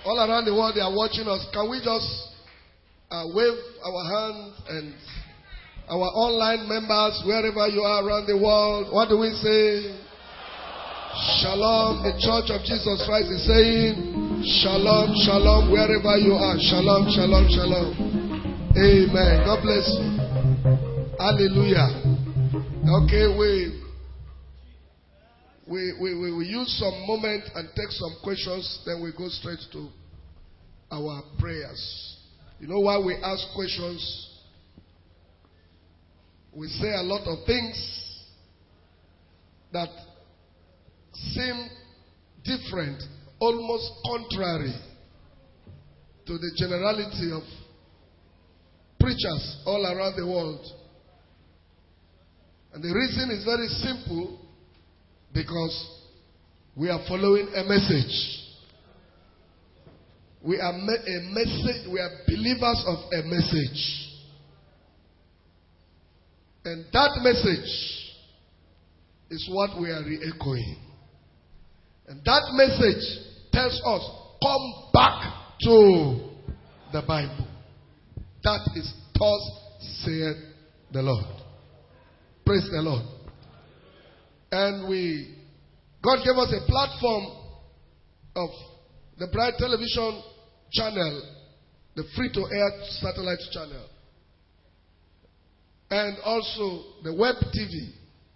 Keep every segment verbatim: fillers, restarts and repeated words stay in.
all around the world, they are watching us. Can we just uh, wave our hand and our online members, wherever you are around the world, what do we say? Shalom. The Church of Jesus Christ is saying, Shalom, Shalom, wherever you are. Shalom, Shalom, Shalom. Amen. God bless you. Hallelujah. Okay, we, we, we, we, we use some moment and take some questions, then we go straight to our prayers. You know why we ask questions? We say a lot of things that seem different, almost contrary to the generality of preachers all around the world. And the reason is very simple, because we are following a message. We are me- a message. We are believers of a message. And that message is what we are re-echoing. And that message tells us, come back to the Bible. That is thus saith the Lord. Praise the Lord. And we, God gave us a platform of the Bright Television channel, the free-to-air satellite channel, and also the web T V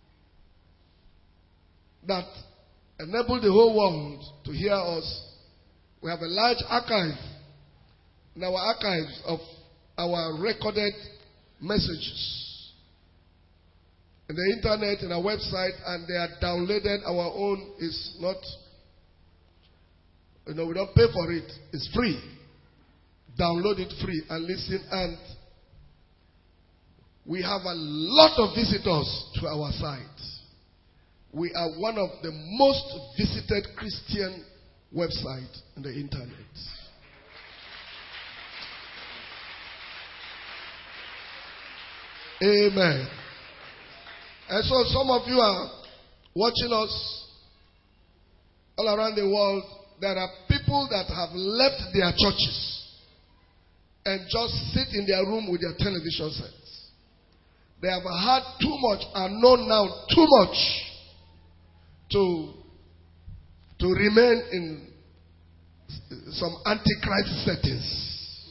that enable the whole world to hear us. We have a large archive in our archives of our recorded messages in the internet, in our website, and they are downloaded. Our own is not, you know, we don't pay for it. It's free. Download it free and listen. And we have a lot of visitors to our site. We are one of the most visited Christian websites on the internet. Amen. And so some of you are watching us all around the world. There are people that have left their churches and just sit in their room with their television sets. They have had too much and know now too much to, to remain in some antichrist settings,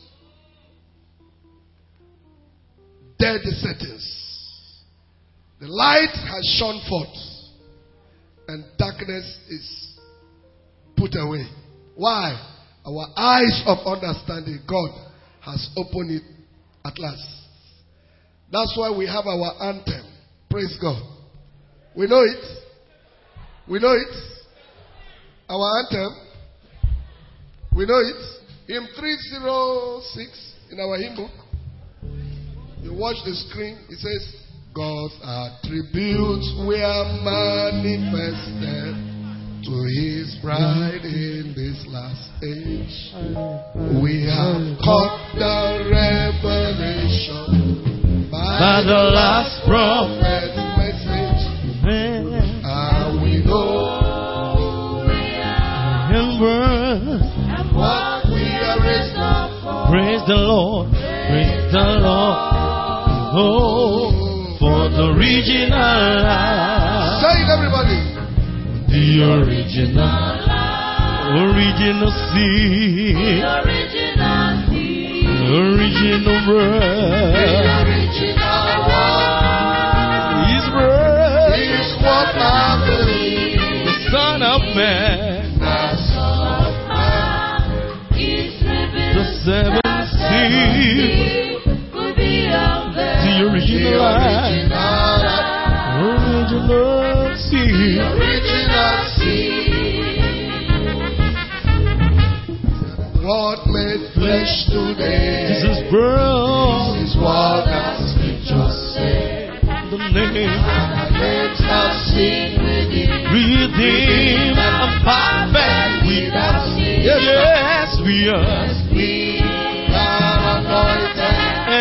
dead settings. The light has shone forth and darkness is put away. Why? Our eyes of understanding, God has opened it at last. That's why we have our anthem. Praise God. We know it. We know it. Our anthem. We know it. Hymn three oh six in our hymn book. You watch the screen. It says, God's attributes were manifested to his bride in this last age. We have caught the revelation by the last prophet's message, and we know in words and what we are raised up for. Praise the Lord, praise the Lord, oh, for the original life. Say it, everybody. The original life, original seed, the original seed, the original bread, the original word. His bread is what I believe. The Son of Man, The Son of Man is revealed. the seven seals, Could be unveiled. the original life, original seed, The original seed. What made flesh today? Jesus brought This is what the scriptures say. the name, Our names are seen within. redeemed and perfect without sin. Yes, we are. We are anointed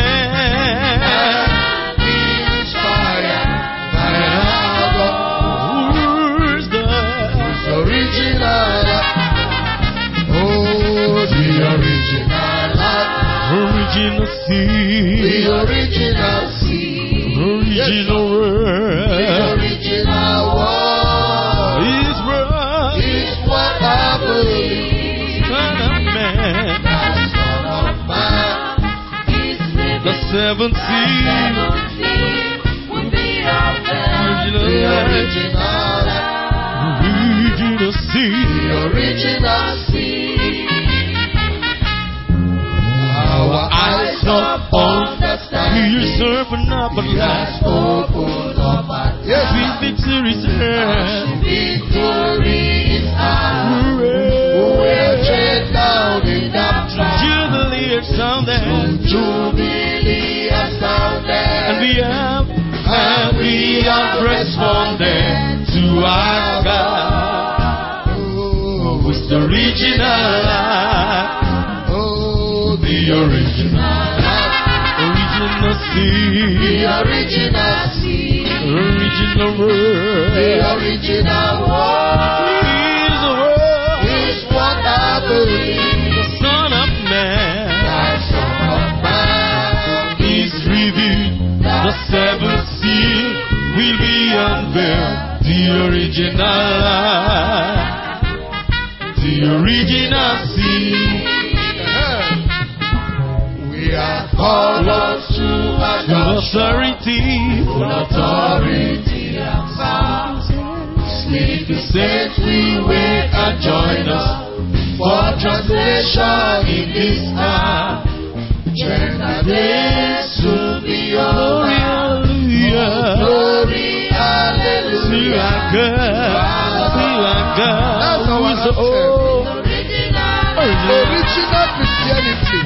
and inspired by our God. Who's the Original. Oh, original word. The original word His word. is what I believe. Son of man. The Son of Man. The seventh seal. The original life. Original seal. The original seed. Our eyes of understanding Ears open up and has light. opened up our Yes, eyes. victory is here. Victory is ours. We are tread down in that track. Jubilee has sounded. Jubilee has sounded. And we have, and we have responded to our God. Oh, Who's the original life. oh, The original, life. original seed. The original seed. Original The word. original word Is the word. is what I believe. The Son of Man. The Son of Man Is revealed. The seventh seal will be unveiled. The original life. The original seed. We are called unto Full adoption. authority. Full authority and power. Sleep the saints we wait and join us for translation in this hour. Gender days soon be over. Hallelujah. Glory, hallelujah. See our God. See our God. That's Who our is the anthem. old. Original Christianity.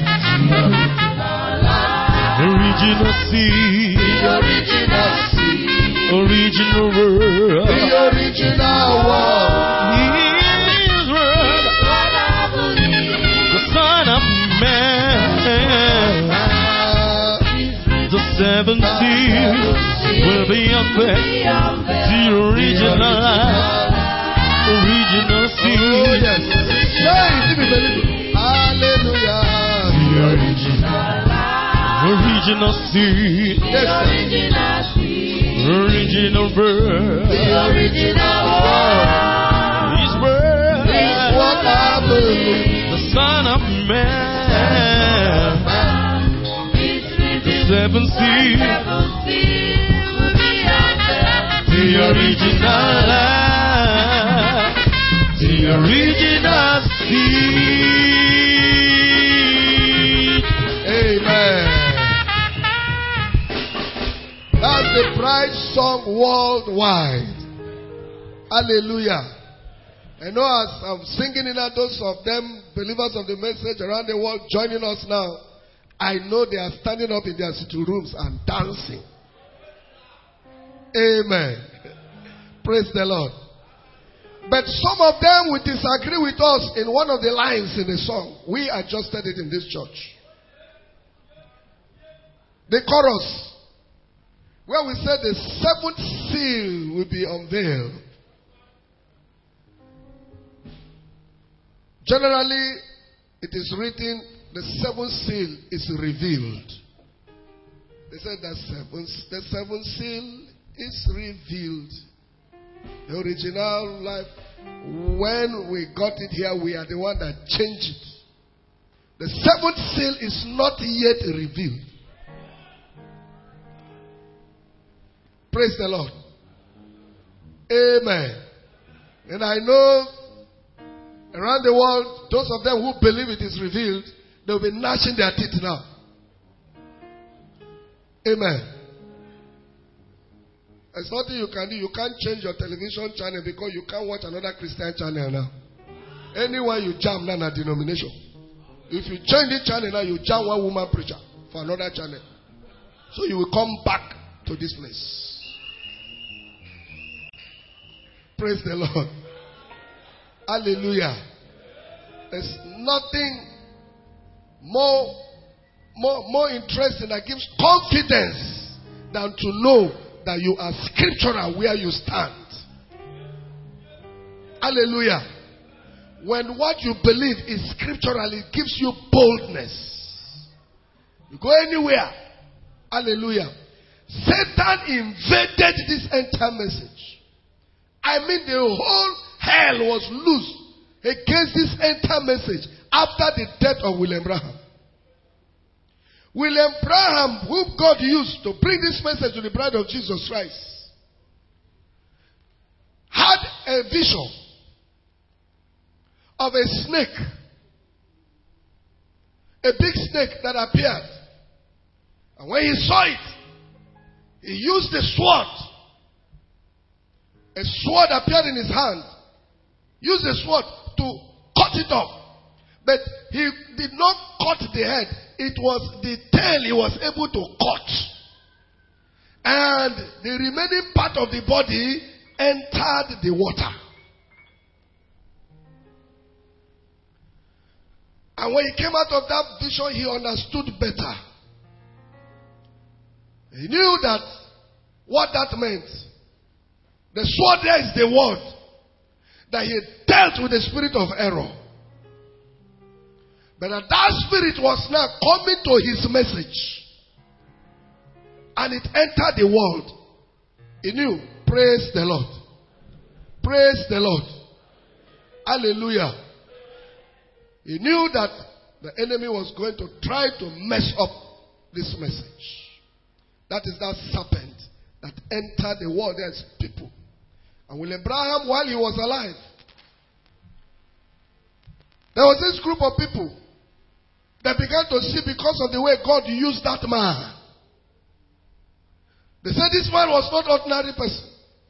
Original seed. The original seed. Original word. The original word. His word. The Son of Man. The seventh seal will be unveiled. The original life. Original Oh, seed. yes. Say, if you believe it. Hallelujah. The original. Original seed. Yes, sir. Original word. The original word His word. is what I believe. The Son of Man. The seventh seal. The original life. The original seed. Amen. That's the bright song worldwide. Hallelujah. I know as I'm singing in that, those of them, believers of the message around the world, joining us now, I know they are standing up in their sitting rooms and dancing. Amen. Praise the Lord. But some of them will disagree with us in one of the lines in the song. We adjusted it in this church. The chorus, where we said the seventh seal will be unveiled. Generally, it is written, the seventh seal is revealed. They said that seventh, the seventh seal is revealed. The original life, when we got it here, we are the one that changed it. The seventh seal is not yet revealed. Praise the Lord. Amen. And I know around the world, those of them who believe it is revealed, they'll be gnashing their teeth now. Amen. There's nothing you can do. You can't change your television channel because you can't watch another Christian channel now. Anywhere you jam, now a denomination. If you change the channel now, you jam one woman preacher for another channel. So you will come back to this place. Praise the Lord. Hallelujah. There's nothing more, more, more interesting that gives confidence than to know that you are scriptural where you stand. Hallelujah. When what you believe is scriptural, it gives you boldness. You go anywhere. Hallelujah. Satan invaded this entire message. I mean, the whole hell was loose against this entire message after the death of William Branham. William Branham, whom God used to bring this message to the bride of Jesus Christ, had a vision of a snake, a big snake that appeared. And when he saw it, he used a sword. A sword appeared in his hand. Used a sword to cut it off. But he did not cut the head. It was the tail he was able to cut. And the remaining part of the body entered the water. And when he came out of that vision, he understood better. He knew that what that meant. The sword there is the word. That he dealt with the spirit of error. But that, that spirit was now coming to his message. And it entered the world. He knew. Praise the Lord. Praise the Lord. Hallelujah. He knew that the enemy was going to try to mess up this message. That is that serpent that entered the world. There's people. And William Branham, while he was alive, there was this group of people that began to see because of the way God used that man. They said this man was not ordinary person.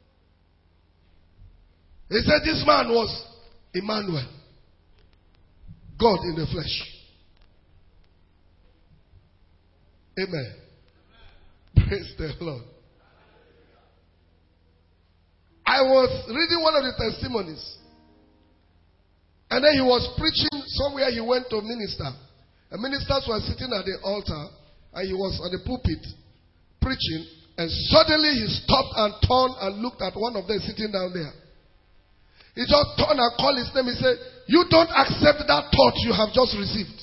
They said this man was Emmanuel. God in the flesh. Amen. Praise the Lord. I was reading one of the testimonies. And then he was preaching somewhere. He went to minister. The ministers were sitting at the altar. And he was on the pulpit preaching. And suddenly he stopped and turned and looked at one of them sitting down there. He just turned and called his name. He said, "You don't accept that thought you have just received."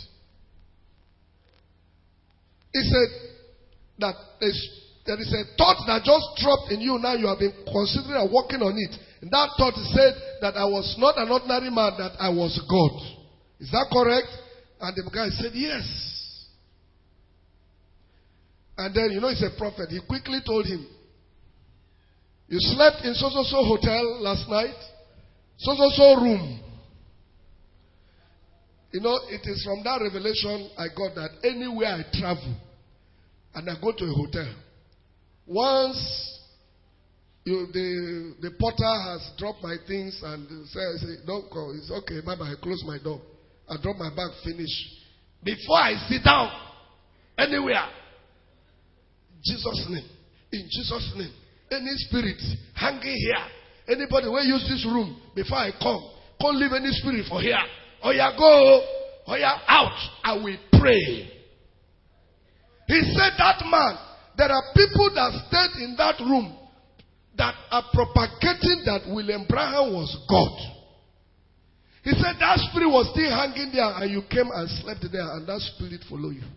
He said that there is a thought that just dropped in you. Now you have been considering and working on it. And that thought said that I was not an ordinary man, that I was God. Is that correct? And the guy said, yes. And then, you know, he's a prophet. He quickly told him, "You slept in so-so-so hotel last night. So-so-so room." You know, it is from that revelation I got that anywhere I travel and I go to a hotel, once you, the the porter has dropped my things and says, say, "Don't go, it's okay, bye bye, I close my door. I drop my bag, finish." Before I sit down, anywhere, Jesus' name, in Jesus' name, any spirit hanging here, anybody will use this room before I come, can't leave any spirit for here. Oh yeah, go. Oh yeah, out. I will pray. He said that man, there are people that stayed in that room that are propagating that William Branham was God. He said that spirit was still hanging there and you came and slept there and that spirit followed you.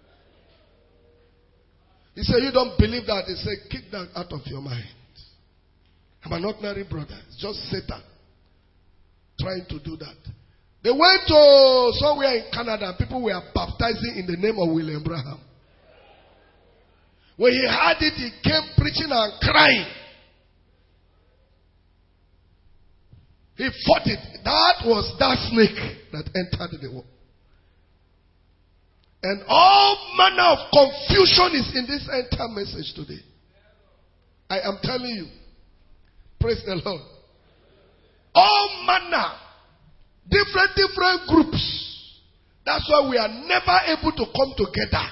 He said, "You don't believe that?" He said, "Kick that out of your mind. I'm an ordinary brother. It's just Satan trying to do that." They went to somewhere in Canada and people were baptizing in the name of William Branham. When he heard it, he came preaching and crying. He fought it. That was that snake that entered the world. And all manner of confusion is in this entire message today. I am telling you. Praise the Lord. All manner. Different, different groups. That's why we are never able to come together.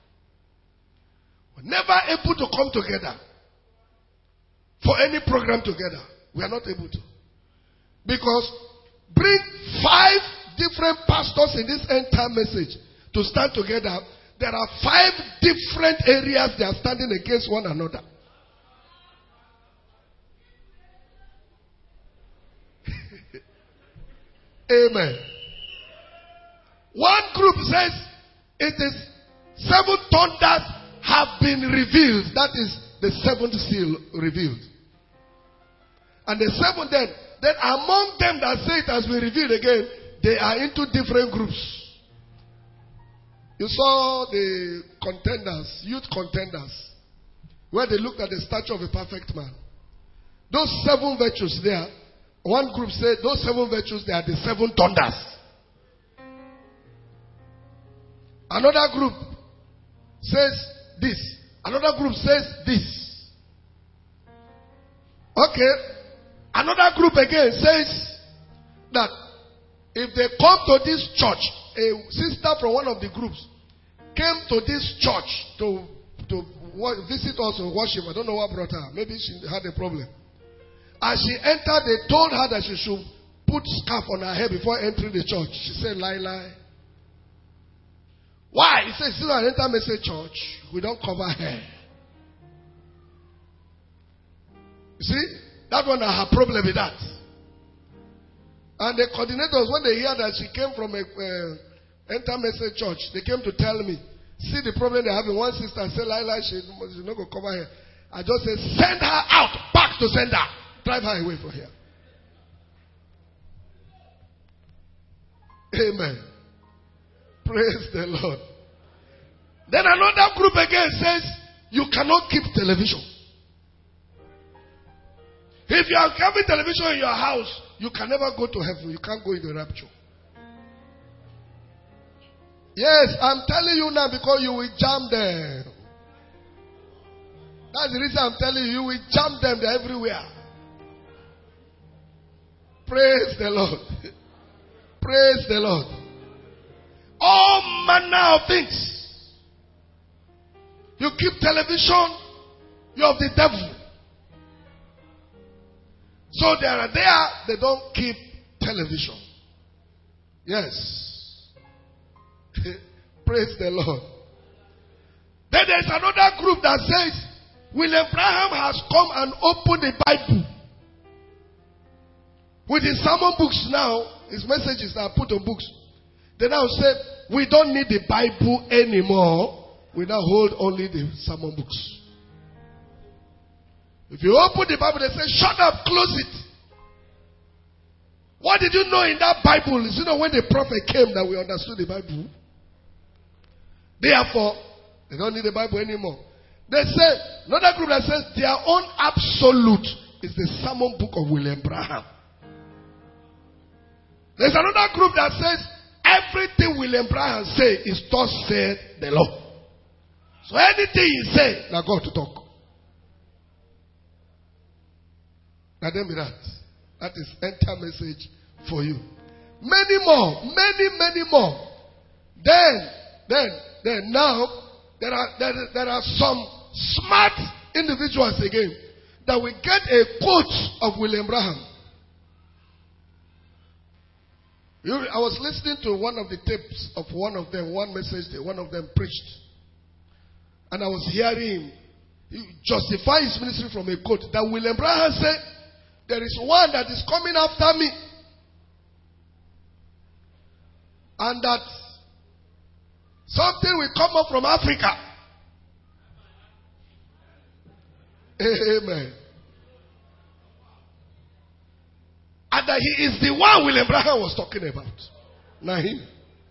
We're never able to come together for any program together. We are not able to. Because bring five different pastors in this entire message to stand together. There are five different areas they are standing against one another. Amen. One group says it is seven thunders have been revealed. That is the seventh seal revealed. And the seventh then, then among them that say it has been revealed again, they are into different groups. You saw the contenders, youth contenders, where they looked at the stature of a perfect man. Those seven virtues there, one group said those seven virtues, they are the seven thunders. Another group says this. Another group says this. Okay. Another group again says that if they come to this church, a sister from one of the groups came to this church to, to visit us and worship. I don't know what brought her. Maybe she had a problem. As she entered, they told her that she should put scarf on her head before entering the church. She said, lie, lie. Why? He said, since I enter Message Church, we don't cover hair. You see? That one I have problem with that. And the coordinators, when they hear that she came from a uh, enter Message Church, they came to tell me, see the problem they have in one sister, say, lie, lie, she, she's not going to cover hair. I just said, send her out, back to send her. Drive her away from here. Amen. Praise the Lord. Then another group again says, you cannot keep television. If you are having television in your house, you can never go to heaven. You can't go in the rapture. Yes, I'm telling you now because you will jam them. That's the reason I'm telling you, you will jam them there everywhere. Praise the Lord. Praise the Lord. All manner of things. You keep television, you're of the devil. So they are there, they don't keep television. Yes. Praise the Lord. Then there's another group that says, William Branham has come and opened the Bible. With his sermon books now, his messages are put on books. They now say, we don't need the Bible anymore. We now hold only the sermon books. If you open the Bible, they say, shut up, close it. What did you know in that Bible? You know when the prophet came that we understood the Bible? Therefore, they don't need the Bible anymore. They say, another group that says their own absolute is the sermon book of William Branham. There's another group that says everything William Branham say is thus said the Lord. So anything he say, now God to talk. Now then be that. That is enter message for you. Many more, many, many more. Then, then, then now, there are, there, there are some smart individuals again that will get a quote of William Branham. You, I was listening to one of the tapes of one of them, one message that one of them preached. And I was hearing him he justify his ministry from a quote that William Branham said, there is one that is coming after me. And that something will come up from Africa. Amen. And that he is the one William Branham was talking about. Not him.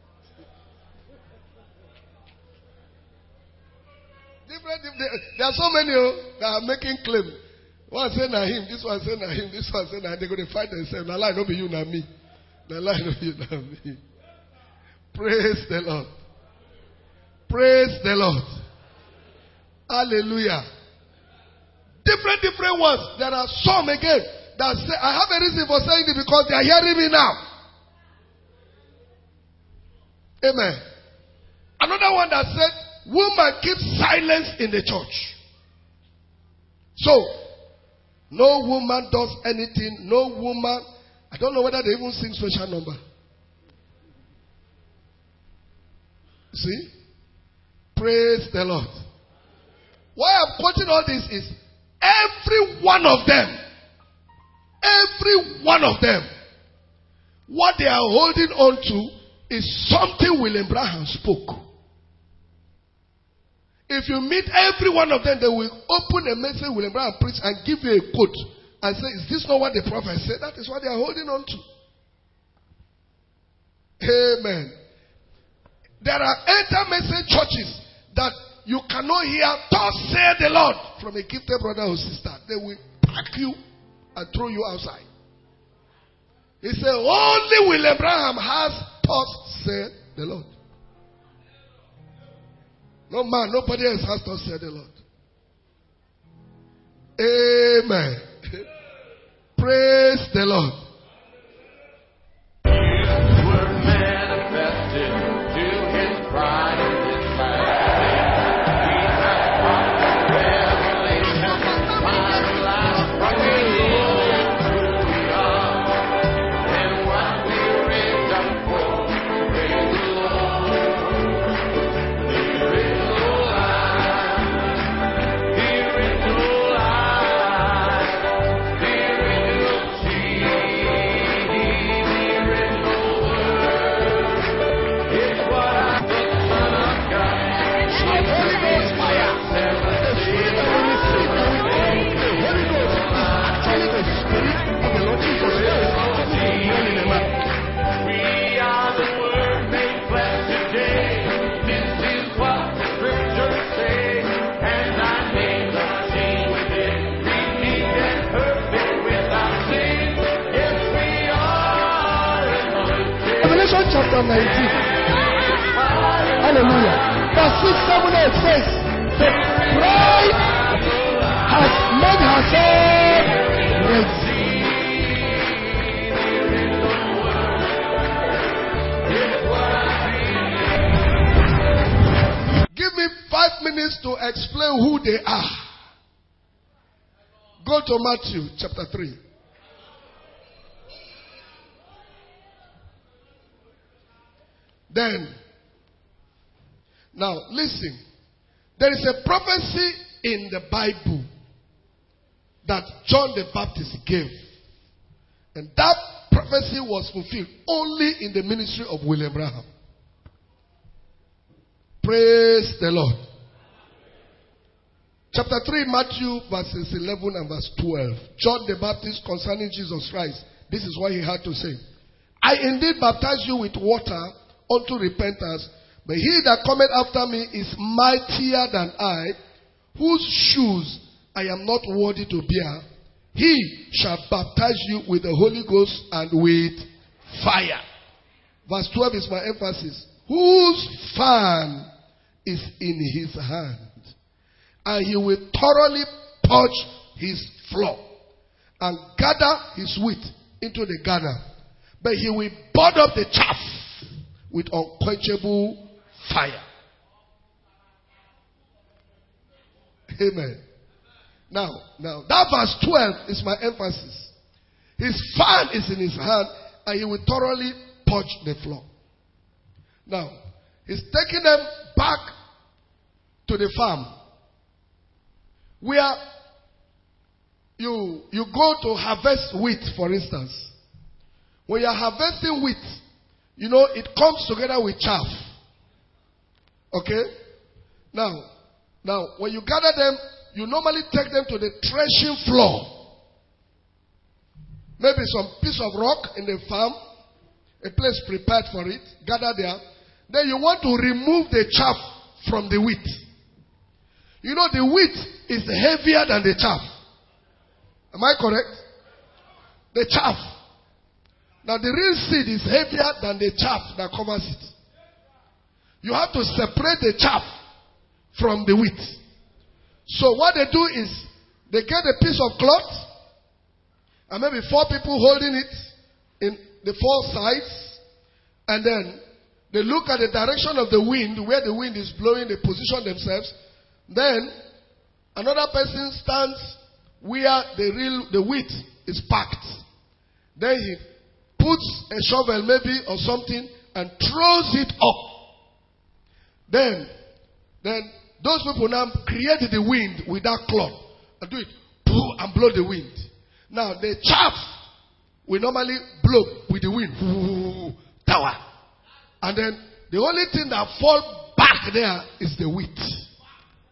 Different, different, there are so many oh, that are making claim. One say na him, this one say na him, this one say na him. They're going to fight themselves. Na lie no be you, na me. Na lie no be you, na me. Praise the Lord. Praise the Lord. Hallelujah. Different, different ones. There are some again that say, I have a reason for saying it because they are hearing me now. Amen. Another one that said, woman keep silence in the church. So, no woman does anything. No woman. I don't know whether they even sing social number. See? Praise the Lord. Why I'm quoting all this is every one of them, every one of them, what they are holding on to is something William Branham spoke. If you meet every one of them, they will open a message, William Branham preach, and give you a quote and say, is this not what the prophet said? That is what they are holding on to. Amen. There are enter message churches that you cannot hear, thus say the Lord, from a gifted brother or sister. They will pack you and throw you outside. He said, only William Branham has thus said the Lord. No man, nobody else has thus said the Lord. Amen. Praise the Lord. Chapter nineteen. Hallelujah. Verse six, seven, eight says, the bride has made herself ready. Give me five minutes to explain who they are. Go to Matthew chapter three. Then, now listen. There is a prophecy in the Bible that John the Baptist gave. And that prophecy was fulfilled only in the ministry of William Branham. Praise the Lord. Chapter three, Matthew verses eleven and verse twelve. John the Baptist concerning Jesus Christ. This is what he had to say. I indeed baptize you with water unto repentance, but he that cometh after me is mightier than I, whose shoes I am not worthy to bear. He shall baptize you with the Holy Ghost and with fire. Verse twelve is my emphasis. Whose fan is in his hand, and he will thoroughly purge his floor and gather his wheat into the garner, but he will burn up the chaff with unquenchable fire. Amen. Now, now that verse twelve is my emphasis. His fan is in his hand, and he will thoroughly purge the floor. Now, he's taking them back to the farm, where you you go to harvest wheat, for instance. When you are harvesting wheat, you know, it comes together with chaff. Okay? Now, now, when you gather them, you normally take them to the threshing floor. Maybe some piece of rock in the farm, a place prepared for it, gather there. Then you want to remove the chaff from the wheat. You know, the wheat is heavier than the chaff. Am I correct? The chaff. Now the real seed is heavier than the chaff that covers it. You have to separate the chaff from the wheat. So what they do is, they get a piece of cloth, and maybe four people holding it in the four sides, and then they look at the direction of the wind, where the wind is blowing, they position themselves. Then another person stands where the real the wheat is packed. Then he puts a shovel maybe or something and throws it up. Then, then those people now create the wind with that cloth and do it and blow the wind. Now the chaff will normally blow with the wind, tower, and then the only thing that falls back there is the wheat.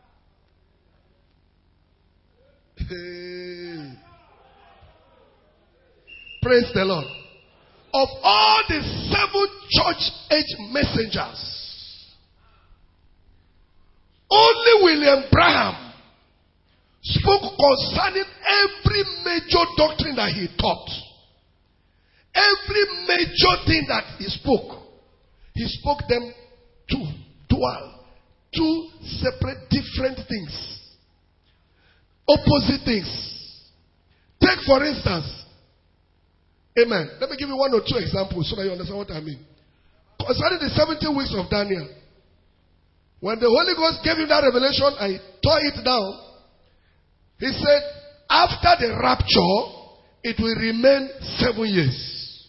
Praise the Lord. Of all the seven church age messengers, only William Branham spoke concerning every major doctrine that he taught. Every major thing that he spoke, he spoke them two, dual, two separate, different things, opposite things. Take for instance, amen. Let me give you one or two examples so that you understand what I mean. Concerning the seventy weeks of Daniel, when the Holy Ghost gave him that revelation, I tore it down. He said, after the rapture, it will remain seven years.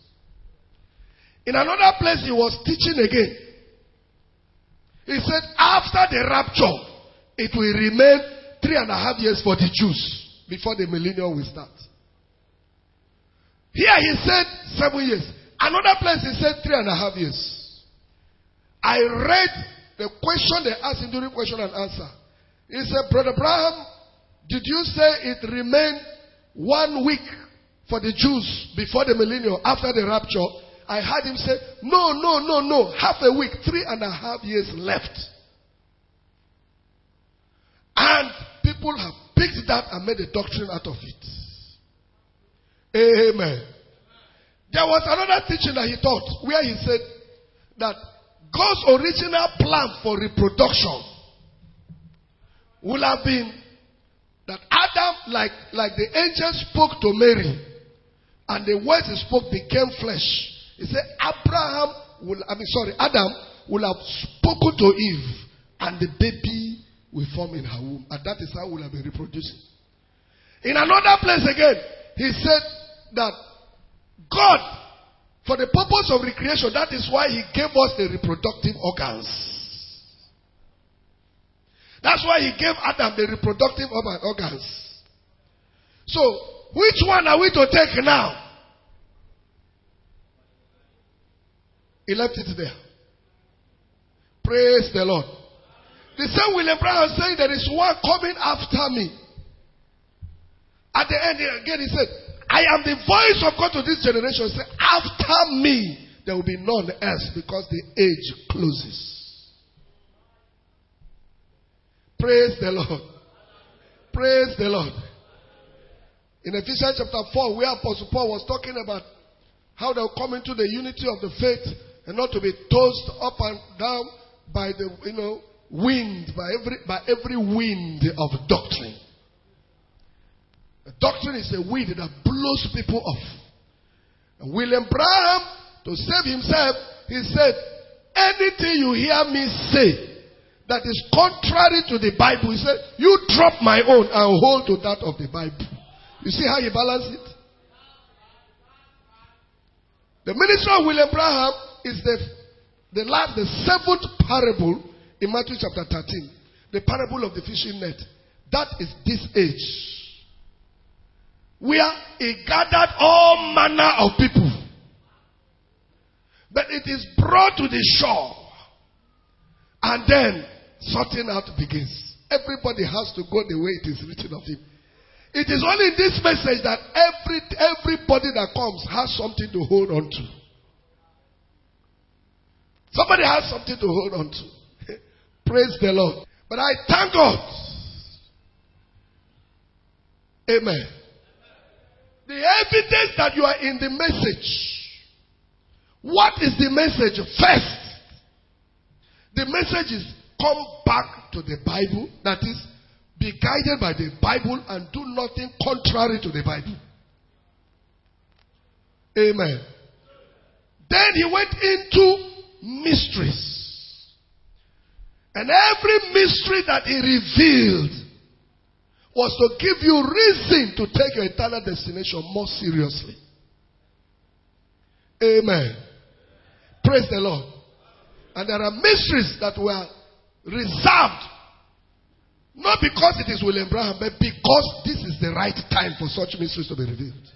In another place, he was teaching again. He said, after the rapture, it will remain three and a half years for the Jews before the millennium will start. Here he said seven years. Another place he said three and a half years. I read the question they asked him during question and answer. He said, Brother Branham, did you say it remained one week for the Jews before the millennium after the rapture? I heard him say, no, no, no, no. Half a week, three and a half years left. And people have picked that and made a doctrine out of it. Amen. There was another teaching that he taught where he said that God's original plan for reproduction would have been that Adam, like, like the angel spoke to Mary, and the words he spoke became flesh. He said, Abraham will, I mean, sorry, Adam will have spoken to Eve, and the baby will form in her womb. And that is how we will have been reproducing. In another place again, he said that God, for the purpose of recreation, that is why he gave us the reproductive organs. That's why he gave Adam the reproductive organs. So, which one are we to take now? He left it there. Praise the Lord. The same William Branham saying there is one coming after me. At the end again he said, I am the voice of God to this generation. He said, after me there will be none else because the age closes. Praise the Lord. Praise the Lord. In Ephesians chapter four, where Apostle Paul was talking about how they'll come into the unity of the faith and not to be tossed up and down by the, you know, wind, by every, by every wind of doctrine. The doctrine is a wind that blows people off. And William Branham, to save himself, he said, anything you hear me say that is contrary to the Bible, he said, you drop my own and hold to that of the Bible. You see how he balanced it? The ministry of William Branham is the, the last, the seventh parable in Matthew chapter thirteen. The parable of the fishing net. That is this age. Where he gathered all manner of people. But it is brought to the shore. And then sorting out begins. Everybody has to go the way it is written of him. It is only in this message that every everybody that comes has something to hold on to. Somebody has something to hold on to. Praise the Lord. But I thank God. Amen. The evidence that you are in the message. What is the message? First, the message is come back to the Bible. That is, be guided by the Bible and do nothing contrary to the Bible. Amen. Then he went into mysteries. And every mystery that he revealed was to give you reason to take your eternal destination more seriously. Amen. Praise the Lord. And there are mysteries that were reserved. Not because it is William Branham, but because this is the right time for such mysteries to be revealed.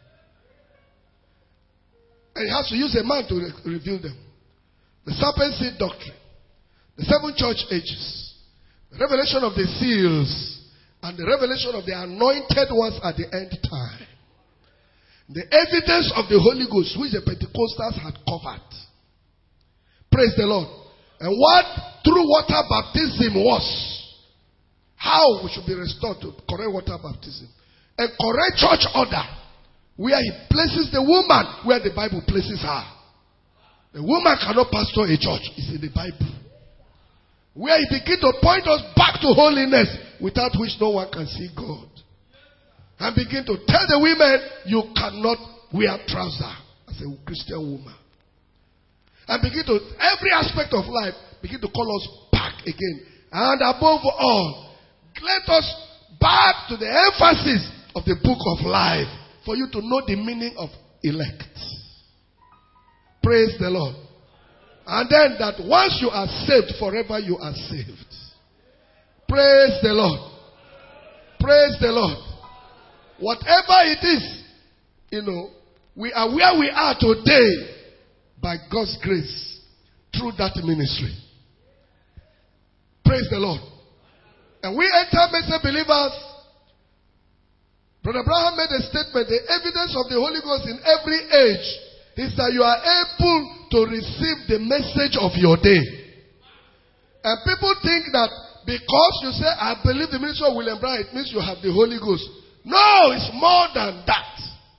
And he has to use a man to re- reveal them. The serpent seed doctrine, the seven church ages, the revelation of the seals, and the revelation of the anointed ones at the end time. The evidence of the Holy Ghost, which the Pentecostals had covered. Praise the Lord. And what true water baptism was. How we should be restored to correct water baptism. A correct church order. Where he places the woman where the Bible places her. The woman cannot pastor a church. It's in the Bible. Where he begins to point us back to holiness, without which no one can see God. And begin to tell the women, you cannot wear trousers as a Christian woman. And begin to, every aspect of life, begin to call us back again. And above all, let us back to the emphasis of the book of life, for you to know the meaning of elect. Praise the Lord. And then that once you are saved, forever you are saved. Praise the Lord. Praise the Lord. Whatever it is, you know, we are where we are today by God's grace through that ministry. Praise the Lord. And we enter message believers. Brother Abraham made a statement. The evidence of the Holy Ghost in every age is that you are able to receive the message of your day. And people think that because you say, I believe the ministry of William Branham, it means you have the Holy Ghost. No, it's more than that.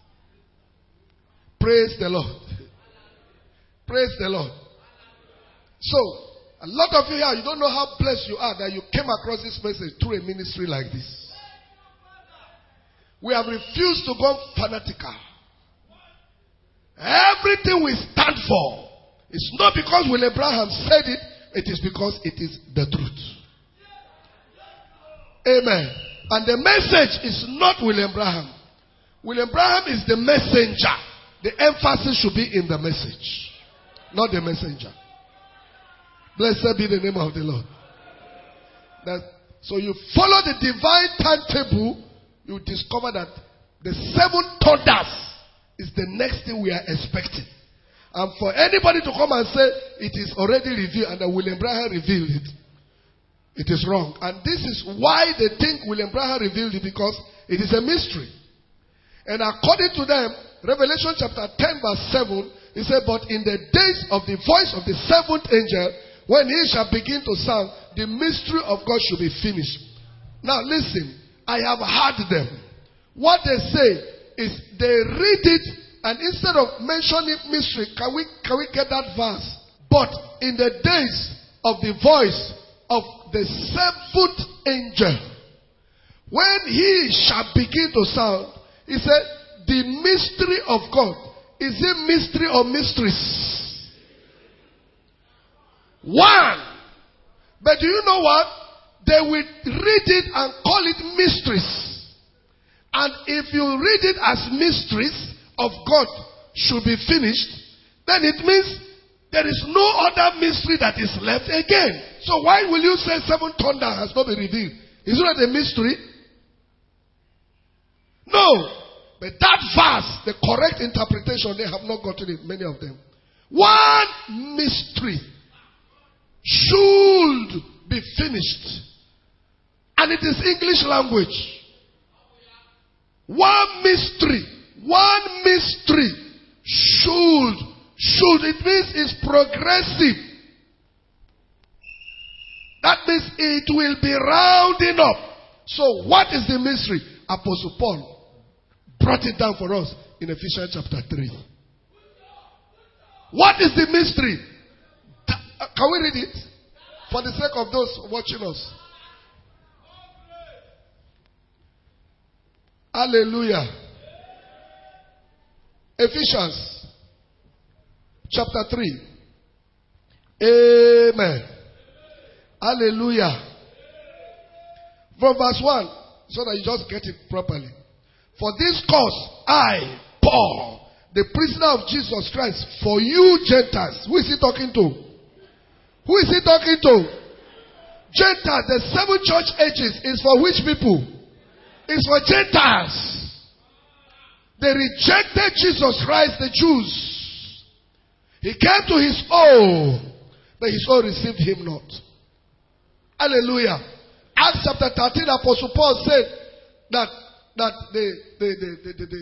Praise the Lord. Praise the Lord. So, a lot of you here, you don't know how blessed you are that you came across this message through a ministry like this. We have refused to go fanatical. Everything we stand for is not because William Branham said it, it is because it is the truth. Amen. And the message is not William Branham. William Branham is the messenger. The emphasis should be in the message, not the messenger. Blessed be the name of the Lord. That, so you follow the divine timetable, you discover that the seven thunders is the next thing we are expecting. And for anybody to come and say it is already revealed and that William Branham revealed it, it is wrong. And this is why they think William Branham revealed it, because it is a mystery. And according to them, Revelation chapter ten verse seven, he said, but in the days of the voice of the seventh angel, when he shall begin to sound, the mystery of God should be finished. Now listen, I have heard them. What they say is they read it, and instead of mentioning mystery, can we, can we get that verse? But in the days of the voice of the seventh angel, when he shall begin to sound, he said, the mystery of God. Is it mystery or mysteries? One. But do you know what? They will read it and call it mysteries. And if you read it as mysteries of God should be finished, then it means there is no other mystery that is left again. So why will you say seven thunder has not been revealed? Is it not a mystery? No. But that verse, the correct interpretation, they have not gotten it, many of them. One mystery should be finished. And it is English language. One mystery, one mystery should, should, it means it's progressive. That means it will be rounding up. So what is the mystery? Apostle Paul brought it down for us in Ephesians chapter three. What is the mystery? Can we read it? For the sake of those watching us. Hallelujah. Ephesians chapter three. Amen. Hallelujah. From verse one, so that you just get it properly. For this cause, I, Paul, the prisoner of Jesus Christ, for you Gentiles. Who is he talking to? Who is he talking to? Gentiles. The seven church ages is for which people? It's for Gentiles. They rejected Jesus Christ, the Jews. He came to his own, but his own received him not. Hallelujah. Acts chapter thirteen, Apostle Paul said that that the the the the, the, the,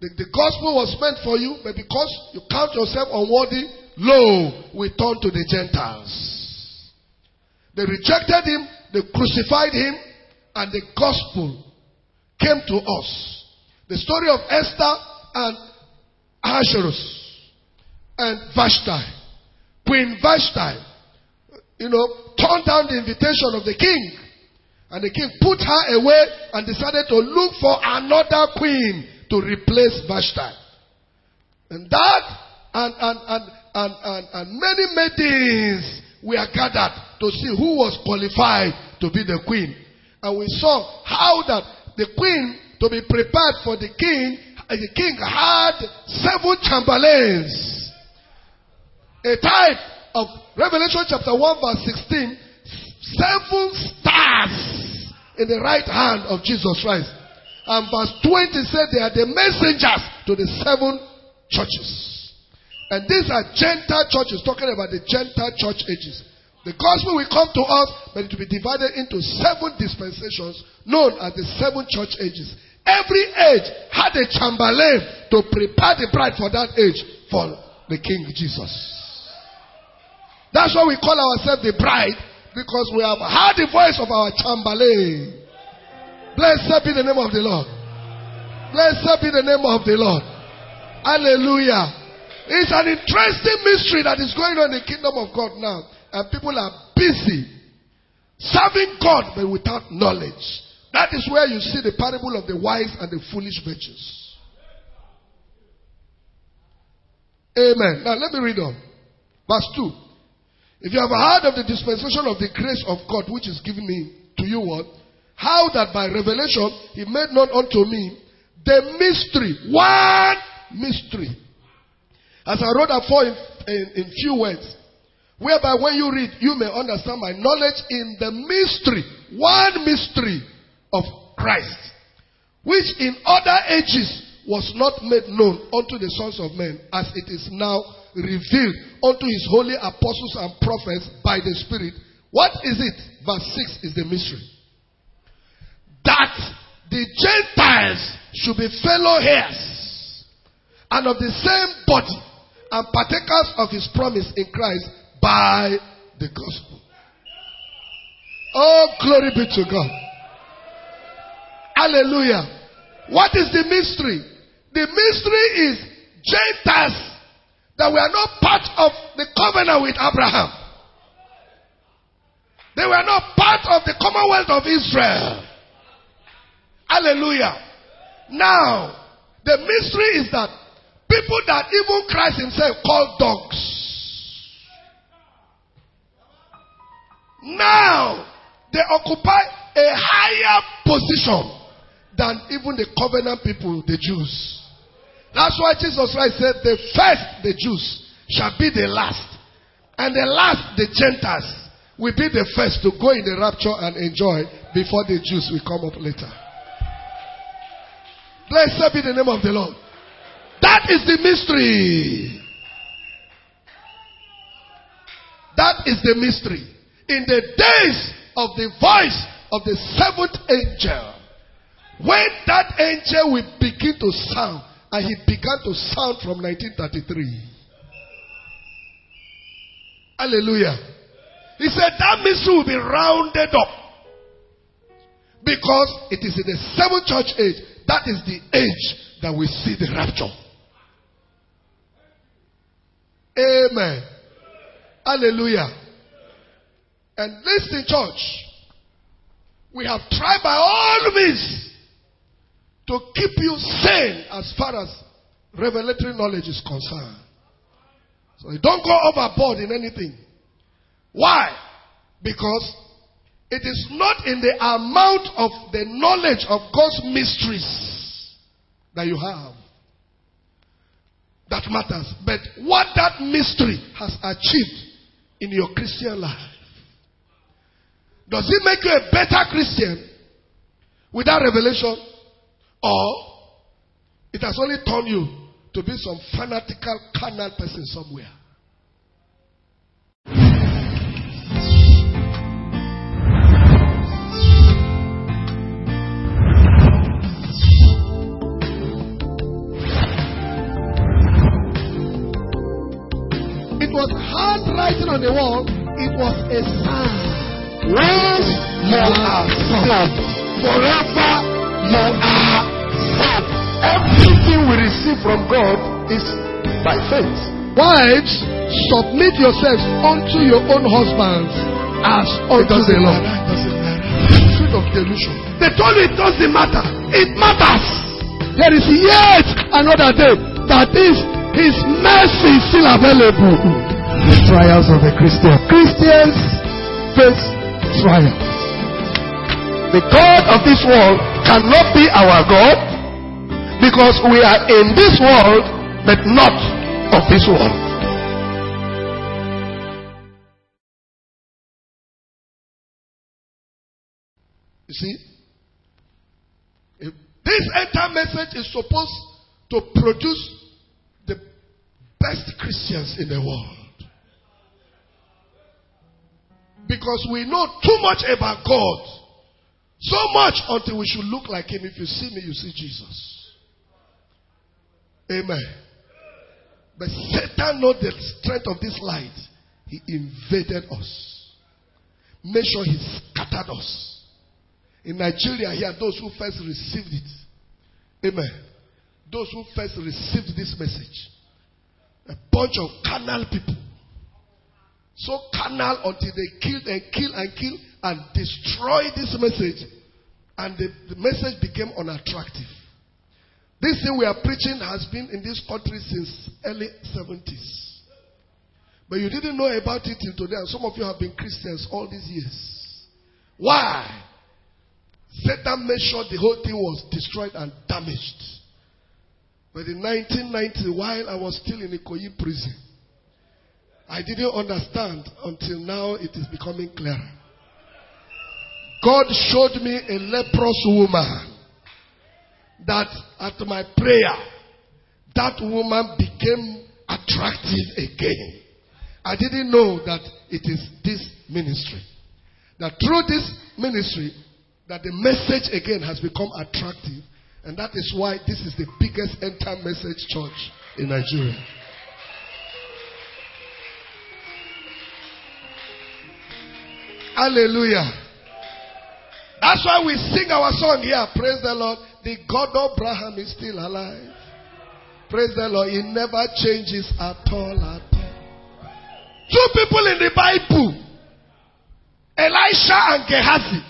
The, the gospel was meant for you, but because you count yourself unworthy, lo, we turn to the Gentiles. They rejected him, they crucified him, and the gospel came to us. The story of Esther and Ahasuerus and Vashti. Queen Vashti, you know, turned down the invitation of the king. And the king put her away and decided to look for another queen to replace Vashti. And that and, and, and, and, and, and many maidens were gathered to see who was qualified to be the queen. And we saw how that the queen, to be prepared for the king, the king had seven chamberlains. A type of Revelation chapter one verse sixteen, seven stars in the right hand of Jesus Christ. And verse twenty said they are the messengers to the seven churches. And these are Gentile churches, talking about the Gentile church ages. The gospel will come to us, but it will be divided into seven dispensations known as the seven church ages. Every age had a chamberlain to prepare the bride for that age for the King Jesus. That's why we call ourselves the bride, because we have heard the voice of our chamberlain. Blessed be the name of the Lord. Blessed be the name of the Lord. Hallelujah. It's an interesting mystery that is going on in the kingdom of God now. And people are busy serving God but without knowledge. That is where you see the parable of the wise and the foolish virtues. Amen. Now let me read on. Verse two. If you have heard of the dispensation of the grace of God which is given me to you what? How that by revelation he made known unto me the mystery. One mystery. As I wrote afore in, in, in few words. Whereby when you read, you may understand my knowledge in the mystery. One mystery of Christ. Which in other ages was not made known unto the sons of men, as it is now revealed unto his holy apostles and prophets by the Spirit. What is it? Verse six is the mystery. That the Gentiles should be fellow heirs and of the same body and partakers of his promise in Christ by the gospel. Oh, glory be to God. Hallelujah. What is the mystery? The mystery is Gentiles that were not part of the covenant with Abraham. They were not part of the commonwealth of Israel. Hallelujah. Now, the mystery is that people that even Christ himself called dogs. Now, they occupy a higher position than even the covenant people, the Jews. That's why Jesus Christ said, the first, the Jews, shall be the last. And the last, the Gentiles, will be the first to go in the rapture and enjoy before the Jews will come up later. Blessed be the name of the Lord. That is the mystery. That is the mystery. In the days of the voice of the seventh angel, when that angel will begin to sound, and he began to sound from nineteen thirty-three. Hallelujah. He said that mystery will be rounded up. Because it is in the seventh church age, that is the age that we see the rapture. Amen. Hallelujah. And listen, church, we have tried by all means to keep you sane as far as revelatory knowledge is concerned. So you don't go overboard in anything. Why? Because it is not in the amount of the knowledge of God's mysteries that you have that matters, but what that mystery has achieved in your Christian life. Does it make you a better Christian without revelation? Or it has only turned you to be some fanatical, carnal person somewhere? says, once you are saved, forever you are saved. Everything we receive from God is by faith. Wives, submit yourselves unto your own husbands as unto the Lord. Spirit of delusion. They told you it doesn't matter. It matters. There is yet another day. That is, His mercy is still available. The trials of the Christian. Christians face trials. The God of this world cannot be our God because we are in this world but not of this world. You see, if this entire message is supposed to produce the best Christians in the world. Because we know too much about God. So much until we should look like Him. If you see me, you see Jesus. Amen. But Satan knows the strength of this light. He invaded us. Made sure he scattered us. In Nigeria here, those who first received it. Amen. Those who first received this message. A bunch of carnal people. So carnal until they killed and killed and killed and destroyed this message. And the, the message became unattractive. This thing we are preaching has been in this country since early seventies. But you didn't know about it till today. And some of you have been Christians all these years. Why? Satan made sure the whole thing was destroyed and damaged. But in nineteen ninety, while I was still in Ikoyi prison, I didn't understand until now it is becoming clearer. God showed me a leprous woman that at my prayer, that woman became attractive again. I didn't know that it is this ministry. That through this ministry, that the message again has become attractive. And that is why this is the biggest end-time message church in Nigeria. Hallelujah. That's why we sing our song here. Praise the Lord. The God of Abraham is still alive. Praise the Lord. He never changes at all, at all. Two people in the Bible. Elisha and Gehazi.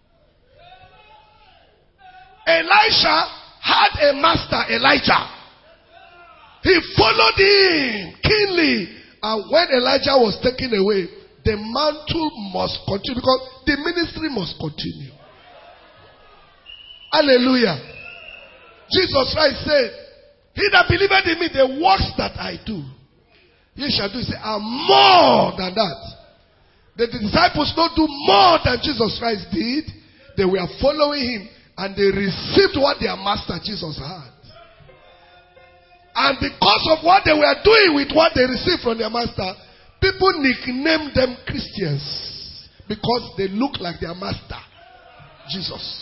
Elisha had a master, Elijah. He followed him keenly. And when Elijah was taken away, the mantle must continue because the ministry must continue. Hallelujah. Jesus Christ said, he that believeth in me, the works that I do, ye shall do. He said, and more than that. The disciples don't do more than Jesus Christ did. They were following him and they received what their master Jesus had. And because of what they were doing with what they received from their master, people nicknamed them Christians because they look like their master, Jesus.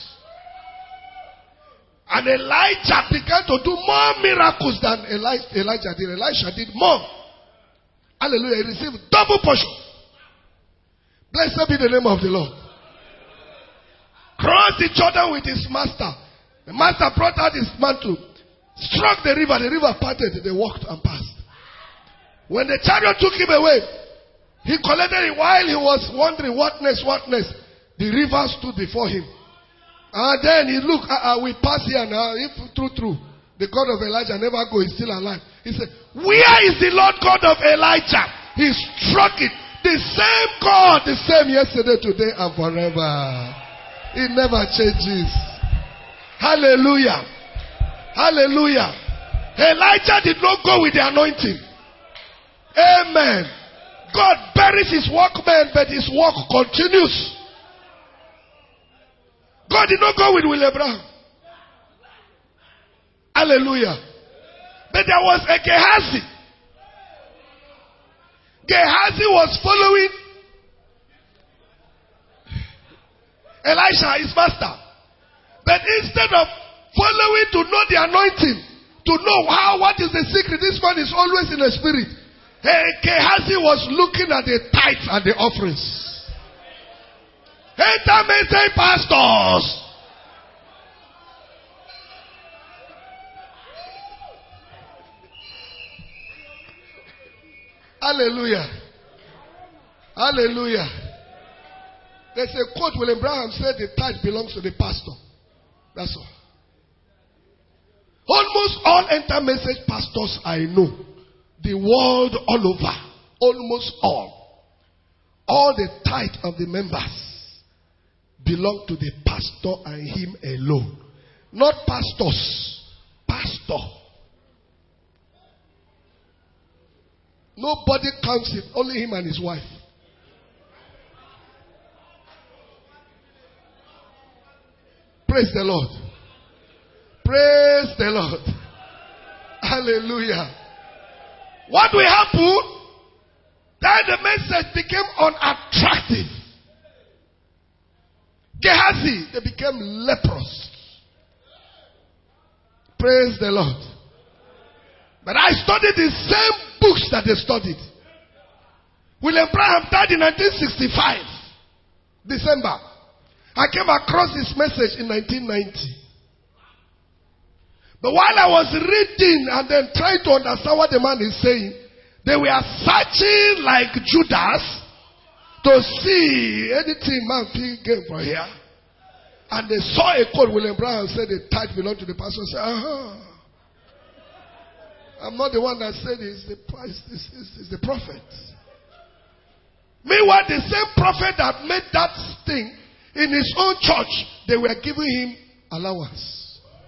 And Elijah began to do more miracles than Elijah did. Elisha did more. Hallelujah. He received double portion. Blessed be the name of the Lord. Crossed the Jordan with his master. The master brought out his mantle, struck the river. The river parted. They walked and passed. When the chariot took him away, he collected it while he was wondering what next, what next. The river stood before him. And then he looked, uh, uh, we pass here now. If true, true, the God of Elijah never go, he's still alive. He said, where is the Lord God of Elijah? He struck it. The same God, the same yesterday, today, and forever. It never changes. Hallelujah. Hallelujah. Elijah did not go with the anointing. Amen. God buries his workmen, but his work continues. God did not go with Will Abraham. Hallelujah. But there was a Gehazi. Gehazi was following Elisha, his master. But instead of following to know the anointing, to know how, what is the secret, this man is always in the spirit. Gehazi was looking at the tithes and the offerings. Enter message pastors. Hallelujah. Hallelujah. There's a quote William Branham said the tithe belongs to the pastor. That's all. Almost all enter message pastors I know, the world all over, almost all, all the tithe of the members belong to the pastor and him alone. Not pastors, pastor. Nobody counts it, only him and his wife. Praise the Lord. Praise the Lord. Hallelujah. What will happen? Then the message became unattractive. Gehazi, they became leprous. Praise the Lord. But I studied the same books that they studied. William Branham died in nineteen sixty-five, December. I came across this message in nineteen ninety. But while I was reading and then trying to understand what the man is saying, they were searching like Judas to see anything man can get from here. And they saw a quote. William Branham said the tithe belonged to the pastor. I said, uh-huh. I'm not the one that said it. It's the, it's, it's, it's the prophet. Meanwhile, the same prophet that made that thing in his own church, they were giving him allowance.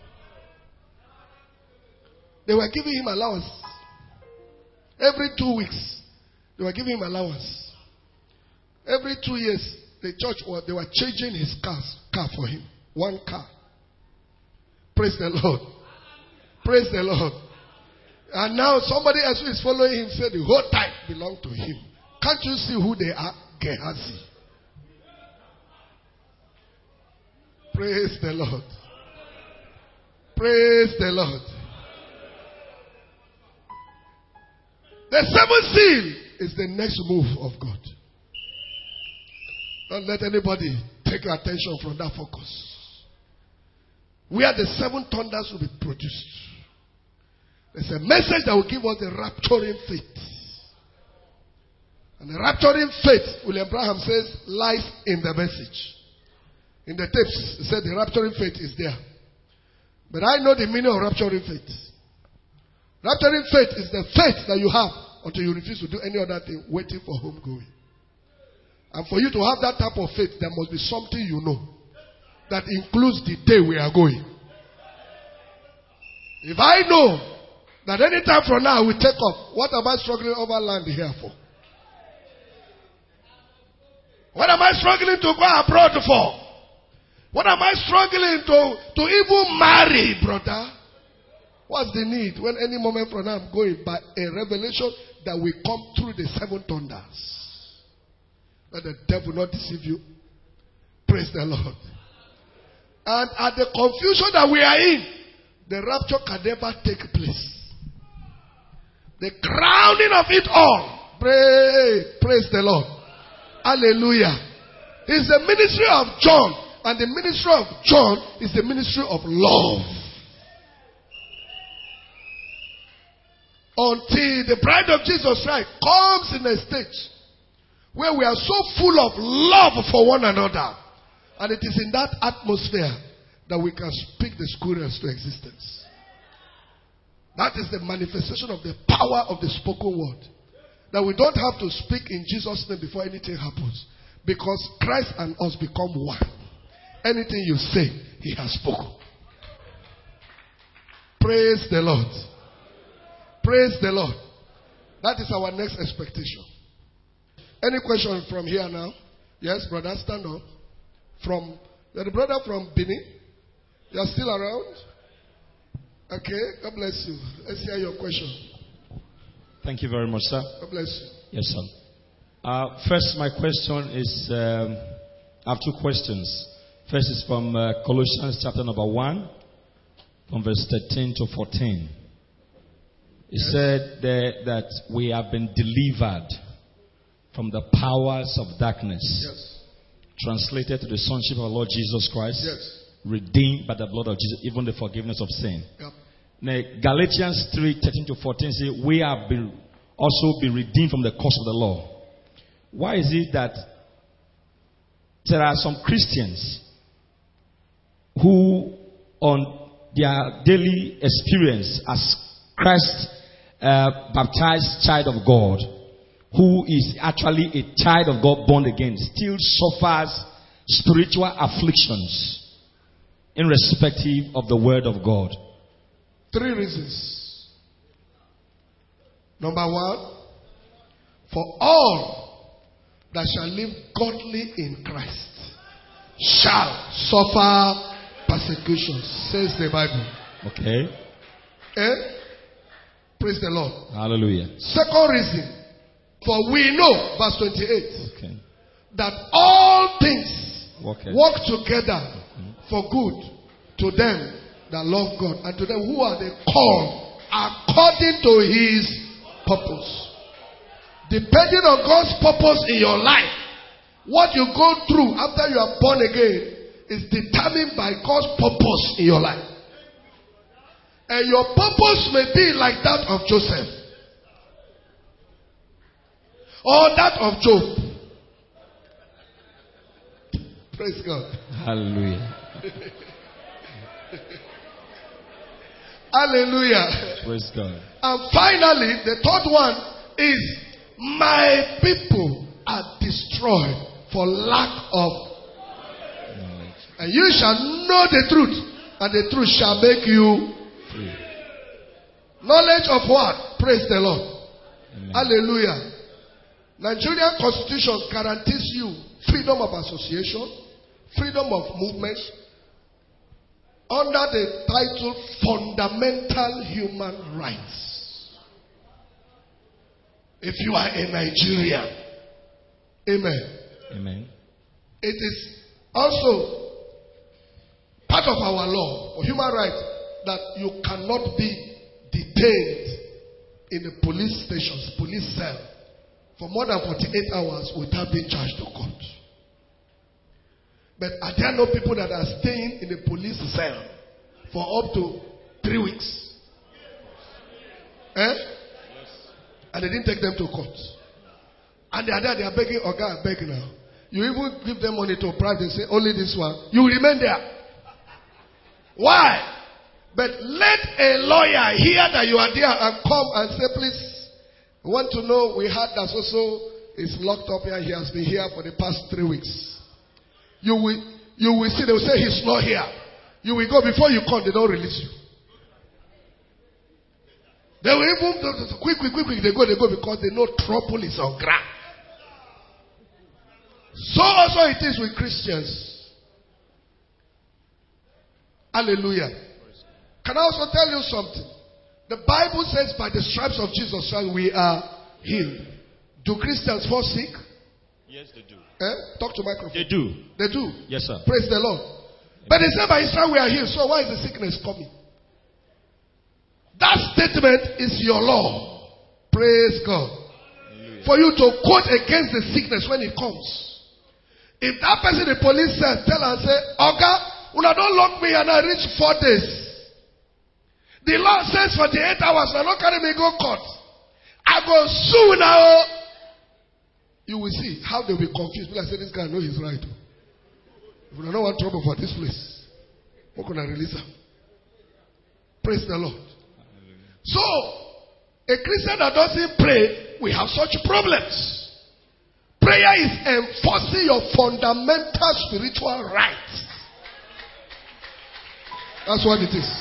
They were giving him allowance. Every two weeks, they were giving him allowance. Every two years, the church, was, they were changing his cars, car for him. One car. Praise the Lord. Praise the Lord. And now somebody else who is following him said the whole tithe belonged to him. Can't you see who they are? Gehazi. Praise the Lord. Praise the Lord. The seventh seal is the next move of God. Don't let anybody take your attention from that focus. Where the seven thunders will be produced. There's a message that will give us the rapturing faith. And the rapturing faith, William Branham says, lies in the message. In the tapes, he said the rapturing faith is there. But I know the meaning of rapturing faith. Rapturing faith is the faith that you have until you refuse to do any other thing, waiting for home going. And for you to have that type of faith, there must be something you know that includes the day we are going. If I know that any time from now we take off, what am I struggling over land here for? What am I struggling to go abroad for? What am I struggling to, to even marry, brother? What's the need when any moment from now I'm going by a revelation that will come through the seven thunders? Let the devil not deceive you. Praise the Lord. And at the confusion that we are in, the rapture can never take place. The crowning of it all. Pray, praise the Lord. Hallelujah. It's the ministry of John. And the ministry of John is the ministry of love. Until the bride of Jesus Christ comes in a stage where we are so full of love for one another. And it is in that atmosphere that we can speak the scriptures to existence. That is the manifestation of the power of the spoken word. That we don't have to speak in Jesus' name before anything happens. Because Christ and us become one. Anything you say, he has spoken. Praise the Lord. Praise the Lord. That is our next expectation. Any question from here now? Yes, brother, stand up. From the brother from Benin. You are still around? Okay, God bless you. Let's hear your question. Thank you very much, sir. God bless you. Yes, sir. Uh, first, my question is, um, I have two questions. First is from uh, Colossians chapter number one, from verse thirteen to fourteen. It yes. said there that we have been delivered from the powers of darkness yes. translated to the sonship of our Lord Jesus Christ, Yes. redeemed by the blood of Jesus, even the forgiveness of sin. Yep. Now, Galatians three thirteen to fourteen says, we have been also been redeemed from the curse of the law. Why is it that there are some Christians who, on their daily experience as Christ uh, baptized child of God, who is actually a child of God born again, still suffers spiritual afflictions irrespective of the word of God? Three reasons. Number one, for all that shall live godly in Christ shall suffer persecution, says the Bible. Okay. Eh? Praise the Lord. Hallelujah. Second reason, for we know, verse twenty-eight, Okay. that all things Okay. work together for good to them that love God and to them who are the called according to his purpose. Depending on God's purpose in your life, what you go through after you are born again is determined by God's purpose in your life. And your purpose may be like that of Joseph or that of Job. Praise God. Hallelujah. Hallelujah. Praise God. And finally, the third one is, my people are destroyed for lack of Knowledge. and you shall know the truth, and the truth shall make you Free. knowledge of what? Praise the Lord. Amen. Hallelujah. Nigerian constitution guarantees you freedom of association, freedom of movement, under the title Fundamental Human Rights. If you are a Nigerian, amen. Amen. It is also part of our law or human rights that you cannot be detained in the police stations, police cell, for more than forty-eight hours without being charged to court. But are there no people that are staying in the police cell for up to three weeks? Eh? And they didn't take them to court. And they are there, they are begging, oh God, beg now. You even give them money to bribe, they say, only this one. You remain there. Why? But let a lawyer hear that you are there and come and say, please, we want to know, we heard that so-so is locked up here. He has been here for the past three weeks. You will, you will see, they will say he's not here. You will go, before you come, they don't release you. They will even, quick, quick, quick, quick, they go, they go because they know trouble is on ground. So also it is with Christians. Hallelujah. Can I also tell you something? The Bible says by the stripes of Jesus Christ we are healed. Do Christians fall sick? Yes, they do. Eh? Talk to microphone. They do. They do. Yes, sir. Praise the Lord. But they say by His stripes we are healed. So why is the sickness coming? That statement is your law. Praise God. Hallelujah. For you to quote against the sickness when it comes. If that person the police says, tell and say, Oga, when I don't lock me and I reach four days. The law says forty-eight hours, I don't carry me go court. I go sue now. You will see how they will be confused. People say, this guy know he's right. If we don't want trouble for this place, what can I release him? Praise the Lord. So, a Christian that doesn't pray, we have such problems. Prayer is enforcing your fundamental spiritual rights. That's what it is.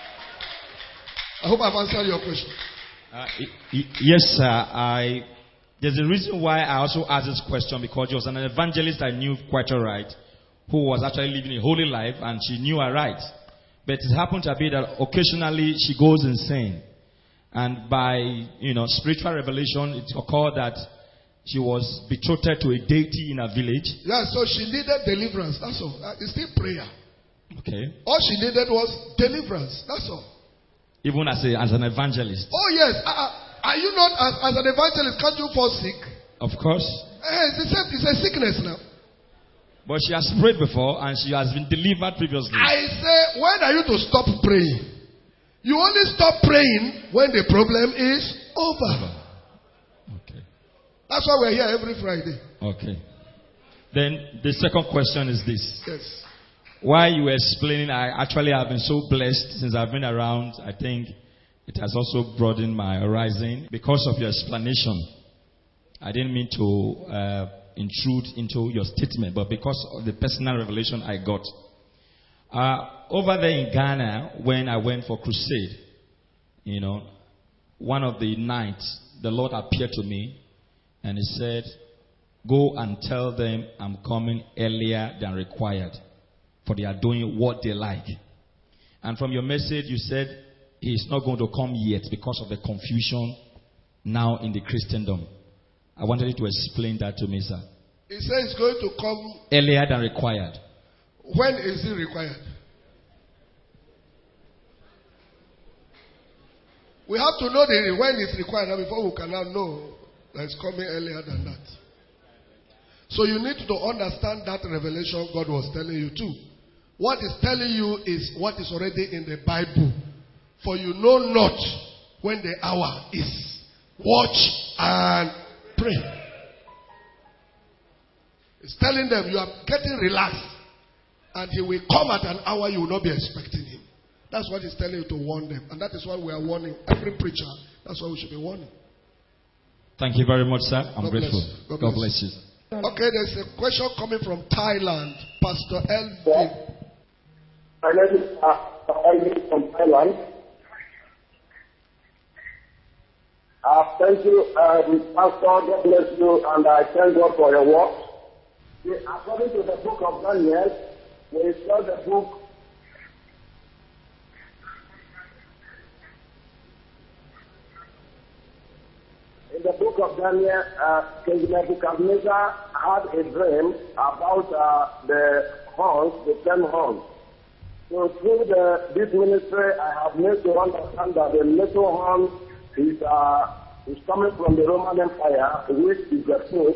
I hope I've answered your question. Uh, y- y- yes, sir. I. There's a reason why I also asked this question, because there was an evangelist I knew quite all right, who was actually living a holy life, and she knew her rights. But it happened to be that occasionally she goes insane. And by, you know, spiritual revelation, it occurred that she was betrothed to a deity in a village. Yeah, so she needed deliverance. That's all. Uh, It's still prayer. Okay. All she needed was deliverance. That's all. Even as, a, as an evangelist. Oh, yes. Uh, uh, are you not, as, as an evangelist, can't you fall sick? Of course. Eh, it's, the same, it's a sickness now. But she has prayed before and she has been delivered previously. I say, when are you to stop praying? You only stop praying when the problem is over. Okay. That's why we're here every Friday. Okay. Then the second question is this. Yes. While you were explaining, I actually have been so blessed since I've been around. I think it has also broadened my horizon because of your explanation. I didn't mean to uh, intrude into your statement, but because of the personal revelation I got. Uh, over there in Ghana, when I went for crusade, you know, one of the nights, the Lord appeared to me and he said, go and tell them I'm coming earlier than required, for they are doing what they like. And from your message, you said he's not going to come yet because of the confusion now in the Christendom. I wanted you to explain that to me, sir. He says he's going to come earlier than required. When is it required? We have to know the when it's required before we can now know that it's coming earlier than that. So you need to understand that revelation God was telling you too. What is telling you is what is already in the Bible. For you know not when the hour is. Watch and pray. It's telling them you are getting relaxed. And he will come at an hour you will not be expecting him. That's what he's telling you to warn them. And that is why we are warning every preacher. That's why we should be warning. Thank you very much, sir. I'm God grateful. Bless God, God bless. bless you. Okay, there's a question coming from Thailand. Pastor Elvin. My name is Pastor Elvin from Thailand. Uh, thank you, um, Pastor. God bless you, and I thank God for your work. According to the book of Daniel, we saw the book in the book of Daniel, uh, King Nebuchadnezzar had a dream about uh, the horns, the ten horns. So through the, this ministry, I have made to understand that the little horn is, uh, is coming from the Roman Empire, which is the truth.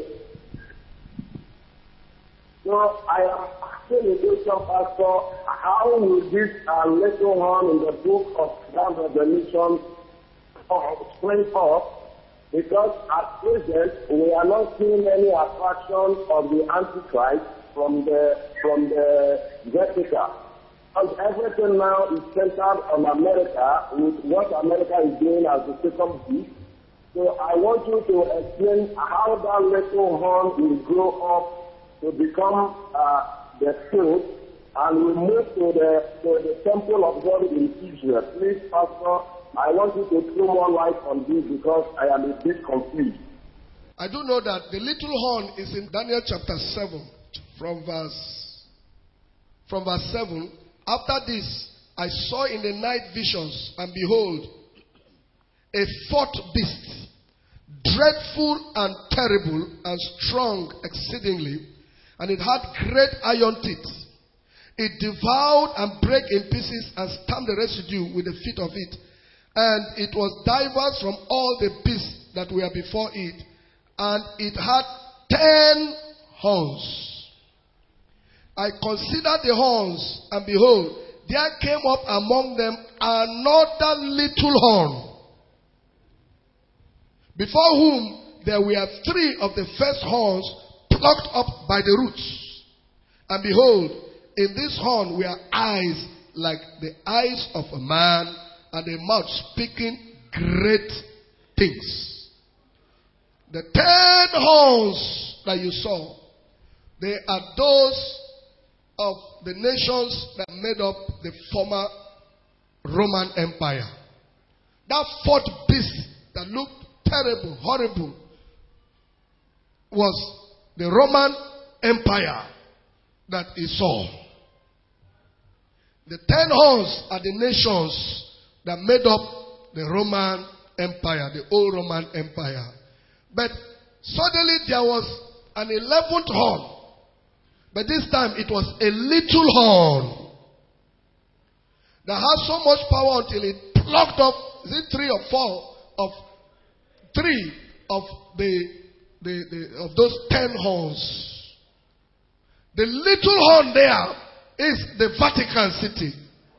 So I am asking the question, Pastor, how will this uh, little horn in the book of that Revelation spring up? Because at present we are not seeing any attraction of the Antichrist from the from the Vatican. Because everything now is centered on America with what America is doing as the second beast. So I want you to explain how that little horn will grow up to become uh, the truth, and we move to the to the temple of God in Israel. Please, Pastor, I want you to throw more light on this because I am a bit confused. I do know that the little horn is in Daniel chapter seven, from verse from verse seven. After this, I saw in the night visions, and behold, a fourth beast, dreadful and terrible and strong exceedingly. And it had great iron teeth. It devoured and brake in pieces and stamped the residue with the feet of it. And it was diverse from all the beasts that were before it. And it had ten horns. I considered the horns, and behold, there came up among them another little horn, before whom there were three of the first horns plucked up by the roots. And behold, in this horn were eyes like the eyes of a man, and a mouth speaking great things. The ten horns that you saw, they are those of the nations that made up the former Roman Empire. That fourth beast that looked terrible, horrible, was the Roman Empire that he saw. The ten horns are the nations that made up the Roman Empire, the old Roman Empire. But suddenly there was an eleventh horn. But this time it was a little horn that had so much power until it plucked up, is it three or four of three of the The, the, of those ten horns. The little horn there is the Vatican City.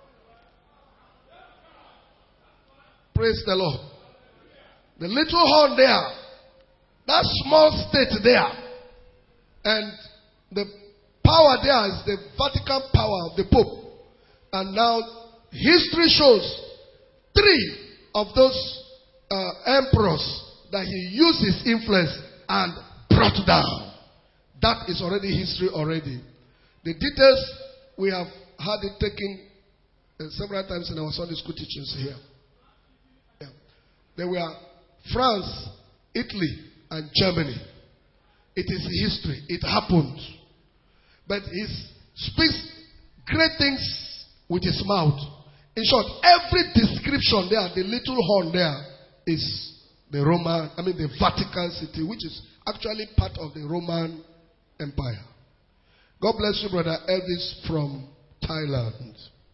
Praise the Lord. The little horn there, that small state there, and the power there is the Vatican power of the Pope. And now history shows three of those uh, emperors that he used his influence and brought down. That is already history already. The details, we have had it taken uh, several times in our Sunday school teachings here. Yeah. There were France, Italy, and Germany. It is history. It happened. But he speaks great things with his mouth. In short, every description there, the little horn there, is the Roman, I mean the Vatican City, which is actually part of the Roman Empire. God bless you, Brother Elvis from Thailand.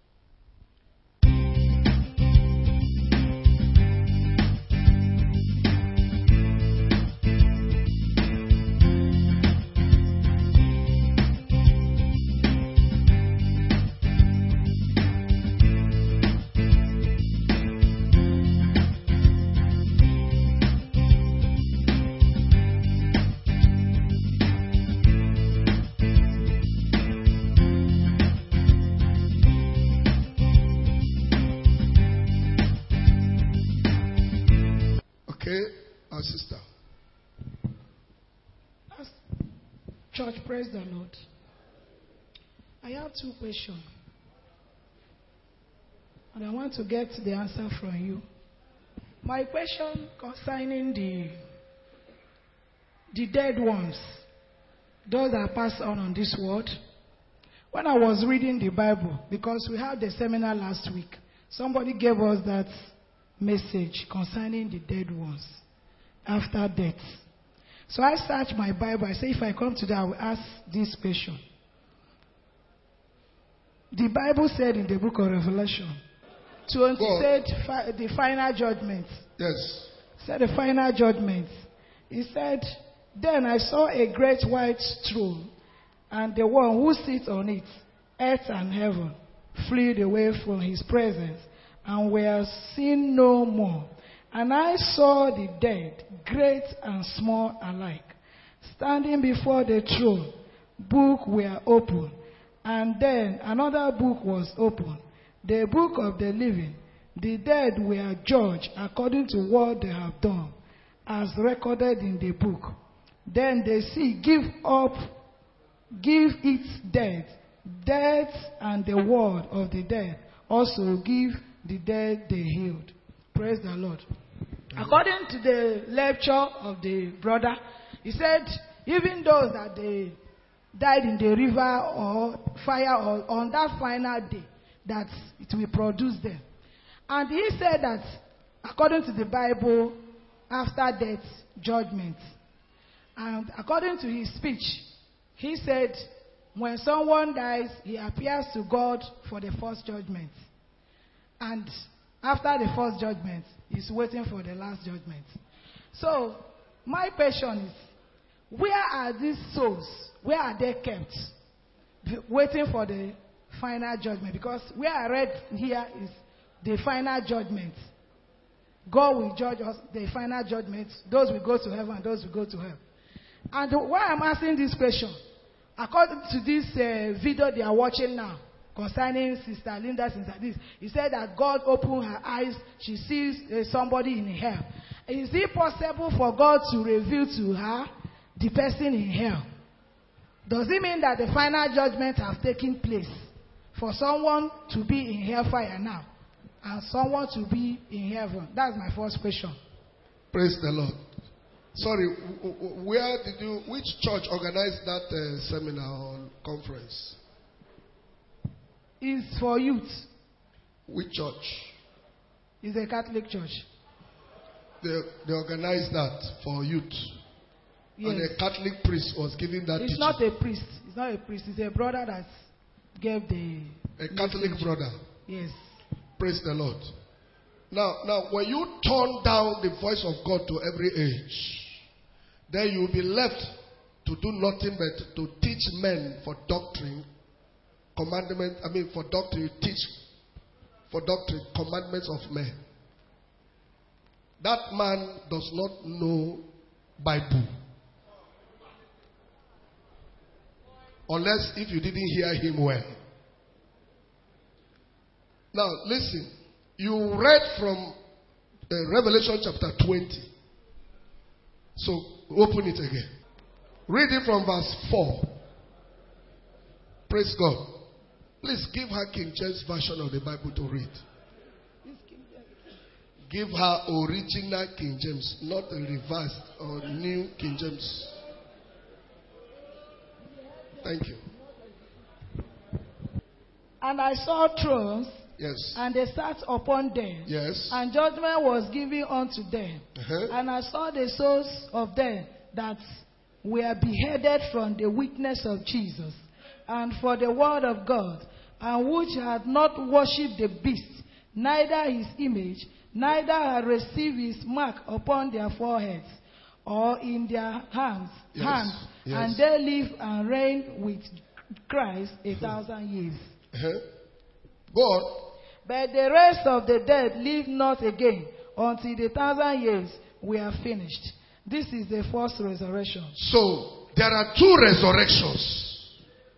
Sister. Church, praise the Lord. I have two questions. And I want to get the answer from you. My question concerning the, the dead ones, those that passed on on this world. When I was reading the Bible, because we had the seminar last week, somebody gave us that message concerning the dead ones after death. So I searched my Bible. I say, if I come today, I will ask this question. The Bible said in the book of Revelation, twenty said fi- the final judgment. Yes. Said the final judgment. He said, then I saw a great white throne, and the one who sits on it, earth and heaven, fled away from his presence, and were seen no more. And I saw the dead, great and small alike, standing before the throne. Books were opened, and then another book was opened, the book of the living. The dead were judged according to what they have done, as recorded in the book. Then the sea give up, give its dead, death, and the word of the dead also give the dead they healed. Praise the Lord. According to the lecture of the brother, he said, even those that they died in the river or fire or on that final day, that it will produce them. And he said that, according to the Bible, after death, judgment. And according to his speech, he said, when someone dies, he appears to God for the first judgment. And after the first judgment, he's waiting for the last judgment. So, my question is, where are these souls? Where are they kept? Waiting for the final judgment. Because where I read here is the final judgment. God will judge us, the final judgment. Those will go to heaven, and those will go to hell. And why I'm asking this question, according to this uh, video they are watching now, concerning Sister Linda, Sister this, he said that God opened her eyes, she sees uh, somebody in hell. Is it possible for God to reveal to her the person in hell? Does it mean that the final judgment has taken place for someone to be in hellfire now and someone to be in heaven? That's my first question. Praise the Lord. Sorry, where did you, which church organized that uh, seminar or conference? It's for youth. Which church? It's a Catholic church. They, they organized that for youth. Yes. And a Catholic priest was giving that It's teaching. not a priest. It's not a priest. It's a brother that gave the... A Catholic message. Brother. Yes. Praise the Lord. Now, now, when you turn down the voice of God to every age, then you will be left to do nothing but to teach men for doctrine, commandment, I mean for doctrine, you teach for doctrine, commandments of men. That man does not know Bible. Unless if you didn't hear him well. Now listen, you read from uh, Revelation chapter twenty. So open it again. Read it from verse four. Praise God. Please give her King James version of the Bible to read. Give her original King James, not a revised or new King James. Thank you. And I saw thrones, Yes. and they sat upon them. Yes. And judgment was given unto them. Uh-huh. And I saw the souls of them that were beheaded from the witness of Jesus, and for the word of God, and which had not worshipped the beast, neither his image, neither had received his mark upon their foreheads, or in their hands, Yes. hands. Yes. And they live and reign with Christ a thousand years. Uh-huh. Go on. But the rest of the dead live not again until the thousand years were finished. This is the first resurrection. So, there are two resurrections.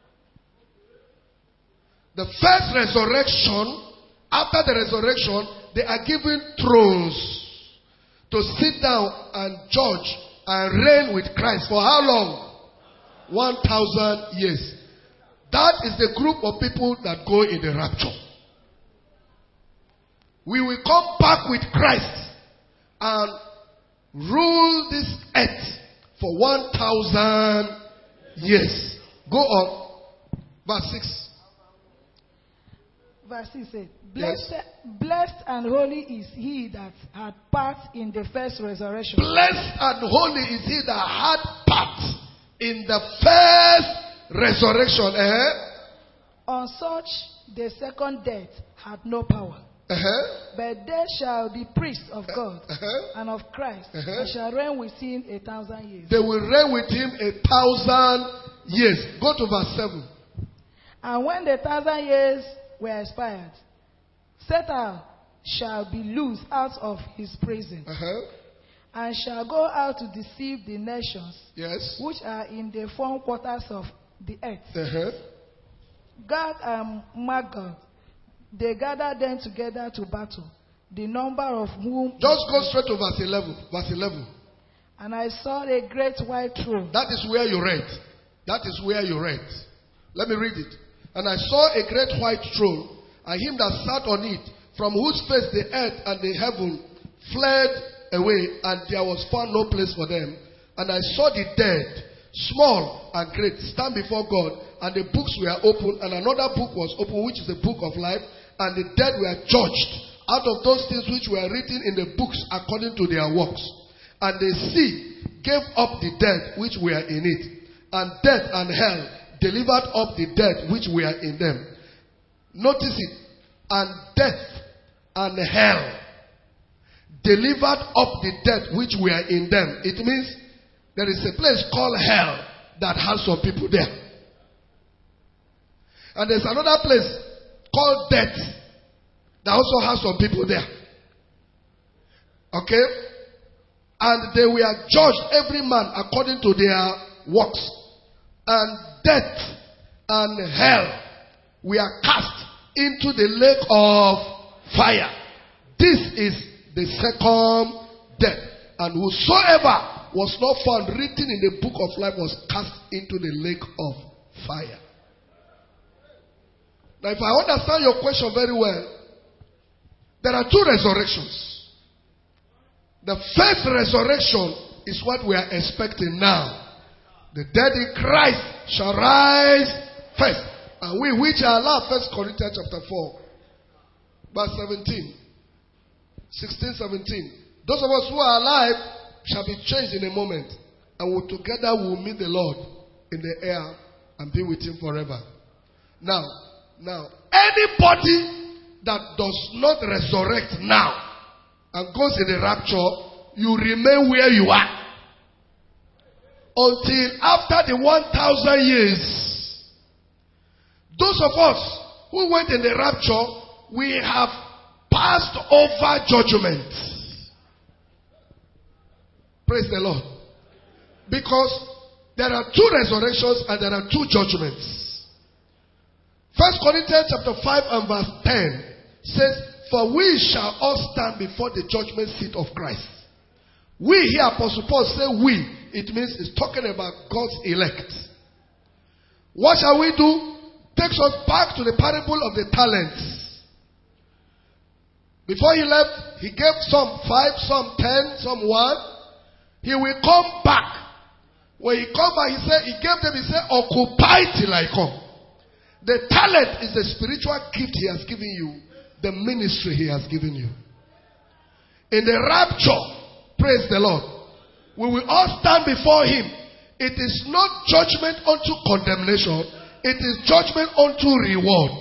The first resurrection, after the resurrection, they are given thrones to sit down and judge and reign with Christ. For how long? One thousand years. That is the group of people that go in the rapture. We will come back with Christ and rule this earth for one thousand years. Go on. Verse six. Verse six says, blessed, blessed and holy is he that had part in the first resurrection. Blessed and holy is he that had part in the first resurrection. Uh-huh. On such the second death had no power. Uh-huh. But they shall be priests of God Uh-huh. and of Christ, Uh-huh. and shall reign with him a thousand years. They will reign with him a thousand years. Go to verse seven. And when the thousand years were expired, Satan shall be loosed out of his prison, Uh-huh. and shall go out to deceive the nations Yes. which are in the four quarters of the earth. Uh-huh. Gog and Magog, they gathered them together to battle, the number of whom... Just go straight to verse eleven. Verse eleven. And I saw a great white throne. That is where you read. That is where you read. Let me read it. And I saw a great white throne, and him that sat on it, from whose face the earth and the heaven fled away, and there was found no place for them. And I saw the dead, small and great, stand before God, and the books were opened, and another book was opened, which is the book of life, and the dead were judged out of those things which were written in the books according to their works. And the sea gave up the dead which were in it, and death and hell delivered up the dead which were in them. Notice it. And death and hell delivered up the dead which were in them. It means there is a place called hell that has some people there. And there's another place called death that also has some people there. Okay? And they were judged, every man according to their works. And death and hell were cast into the lake of fire. This is the second death. And whosoever was not found written in the book of life was cast into the lake of fire. Now, if I understand your question very well, there are two resurrections. The first resurrection is what we are expecting now. The dead in Christ shall rise first. And we which are alive, First Corinthians chapter four, verse seventeen. sixteen, seventeen. Those of us who are alive shall be changed in a moment. And we together will meet the Lord in the air and be with him forever. Now, now, anybody that does not resurrect now and goes in the rapture, you remain where you are. until after the one thousand years. Those of us who went in the rapture, we have passed over judgment. Praise the Lord. Because there are two resurrections and there are two judgments. First Corinthians chapter five and verse ten says, for we shall all stand before the judgment seat of Christ. We here, Apostle Paul say we. It means it's talking about God's elect. What shall we do? Takes us back to the parable of the talents. Before he left, he gave some five, some ten, some one. He will come back. When he come back, he said, he gave them, he said, occupy till I come. The talent is the spiritual gift he has given you, the ministry he has given you. In the rapture, praise the Lord, we will all stand before him. It is not judgment unto condemnation. It is judgment unto reward.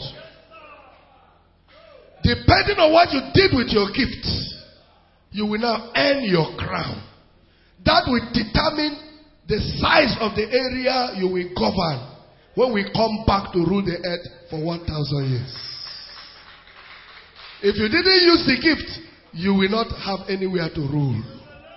Depending on what you did with your gift, you will now earn your crown. That will determine the size of the area you will govern when we come back to rule the earth for one thousand years. If you didn't use the gift, you will not have anywhere to rule.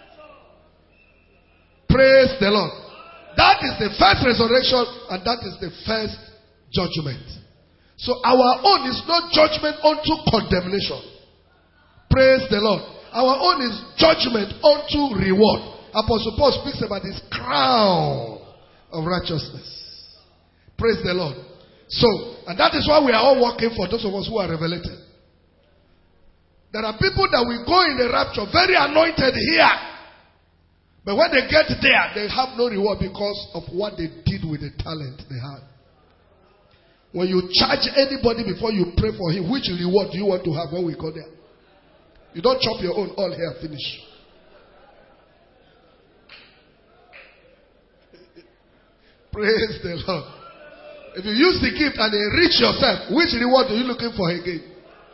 Praise the Lord. That is the first resurrection and that is the first judgment. So our own is not judgment unto condemnation. Praise the Lord. Our own is judgment unto reward. Apostle Paul speaks about this crown of righteousness. Praise the Lord. So, and that is why we are all working for those of us who are revelated. There are people that will go in the rapture very anointed here. But when they get there, they have no reward because of what they did with the talent they had. When you charge anybody before you pray for him, which reward do you want to have when we go there? You don't chop your own all here, finish. Praise the Lord. If you use the gift and enrich yourself, which reward are you looking for again?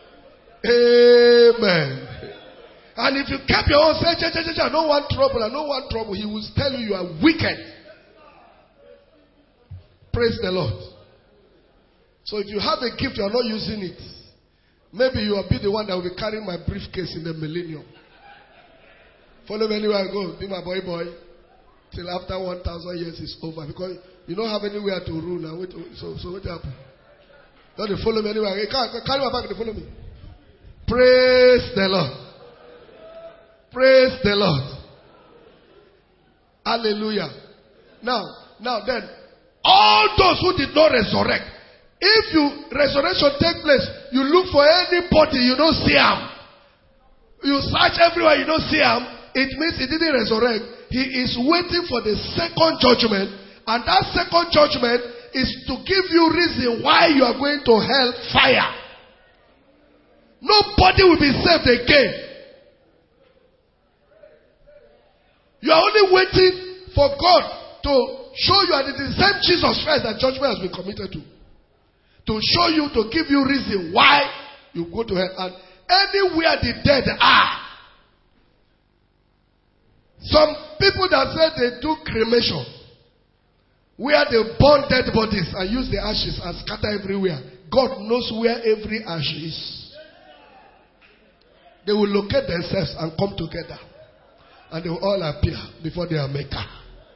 Amen. And if you kept your own, say, I don't want trouble, I don't want trouble, he will tell you you are wicked. Praise the Lord. So if you have a gift, you are not using it. Maybe you will be the one that will be carrying my briefcase in the millennium. Follow me anywhere I go. Be my boy boy. Till after one thousand years is over. Because you don't have anywhere to rule now. So, so what happened? Don't they follow me anywhere? Hey, carry my bag and follow me. Praise the Lord. Praise the Lord. Hallelujah. Now, now then, all those who did not resurrect, if you resurrection take place, you look for anybody, you don't see him. You search everywhere, you don't see him. It means he didn't resurrect. He is waiting for the second judgment, and that second judgment is to give you reason why you are going to hell fire. Nobody will be saved again. You are only waiting for God to show you, and it is the same Jesus Christ that judgment has been committed to. To show you, to give you reason why you go to hell. And anywhere the dead are. Some people that say they do cremation, where they burn dead bodies and use the ashes and scatter everywhere. God knows where every ash is. They will locate themselves and come together. And they will all appear before their maker.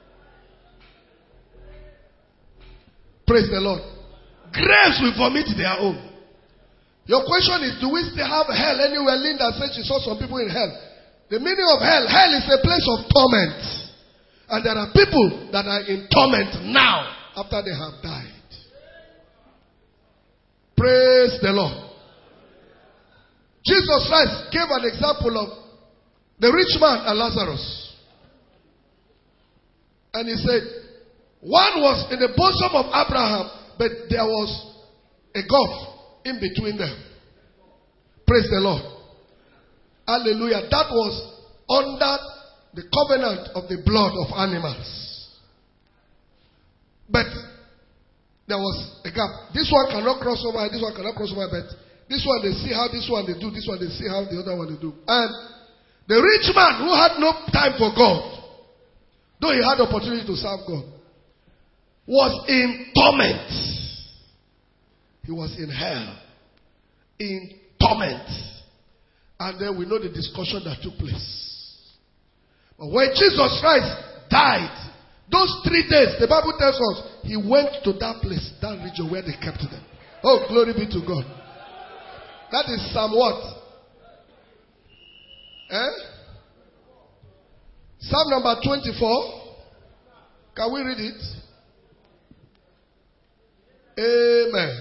Praise the Lord. Graves will vomit their own. Your question is, do we still have hell anywhere? Linda said she saw some people in hell. The meaning of hell, hell is a place of torment. And there are people that are in torment now after they have died. Praise the Lord. Jesus Christ gave an example of the rich man and Lazarus. And he said, one was in the bosom of Abraham, but there was a gulf in between them. Praise the Lord. Hallelujah. That was under the covenant of the blood of animals. But there was a gap. This one cannot cross over, this one cannot cross over, but this one they see how this one they do, this one they see how the other one they do. And the rich man who had no time for God though he had the opportunity to serve God, was in torment. He was in hell. In torment. And then we know the discussion that took place. But when Jesus Christ died, those three days, the Bible tells us, he went to that place, that region where they kept them. Oh, glory be to God. That is Psalm what? Eh? Psalm number twenty-four. Can we read it? Amen.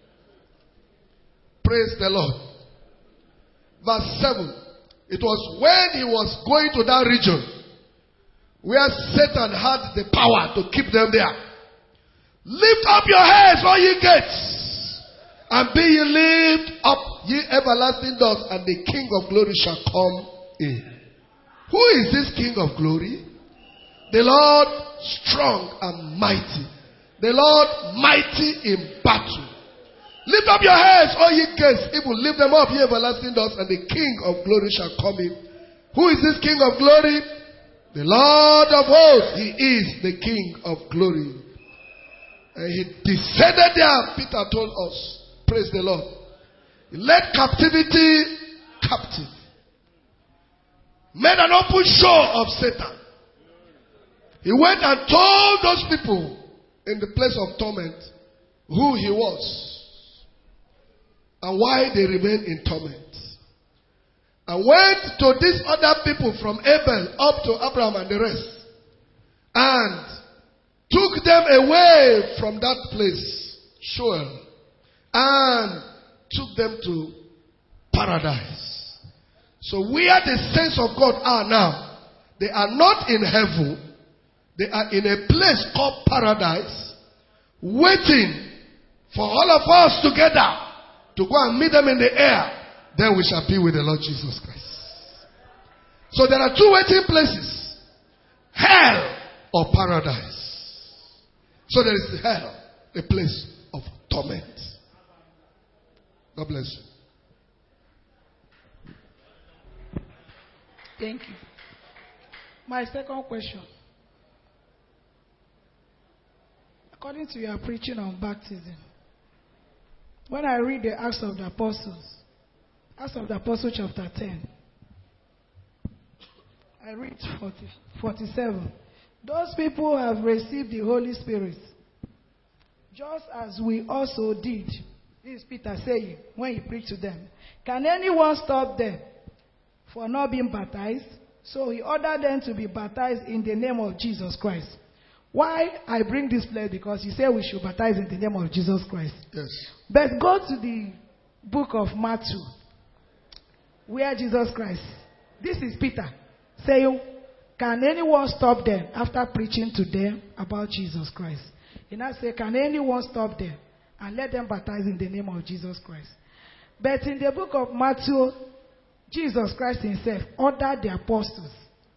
Praise the Lord. Verse seven. It was when he was going to that region where Satan had the power to keep them there. Lift up your heads, all ye gates, and be ye lift up, ye everlasting doors, and the King of glory shall come in. Who is this King of glory? The Lord strong and mighty. The Lord mighty in battle. Lift up your heads, all ye gates, even lift them up, ye everlasting doors, and the King of glory shall come in. Who is this King of glory? The Lord of hosts. He is the King of glory. And he descended there, Peter told us. Praise the Lord. He led captivity captive. Made an open show of Satan. He went and told those people in the place of torment who he was and why they remained in torment. And went to these other people from Abel up to Abraham and the rest and took them away from that place, Sheol, and took them to paradise. So where the saints of God are now, they are not in heaven, they are in a place called paradise, waiting for all of us together to go and meet them in the air. Then we shall be with the Lord Jesus Christ. So there are two waiting places. Hell or paradise. So there is hell, a place of torment. God bless you. Thank you. My second question. According to your preaching on baptism, when I read the Acts of the Apostles, Acts of the Apostles chapter ten, I read forty, forty-seven. Those people have received the Holy Spirit, just as we also did. This is Peter saying when he preached to them. Can anyone stop them for not being baptized? So he ordered them to be baptized in the name of Jesus Christ. Why I bring this place? Because he said we should baptize in the name of Jesus Christ. Yes. But go to the book of Matthew, where Jesus Christ, this is Peter, saying, can anyone stop them after preaching to them about Jesus Christ? He now said, can anyone stop them and let them baptize in the name of Jesus Christ? But in the book of Matthew, Jesus Christ himself ordered the apostles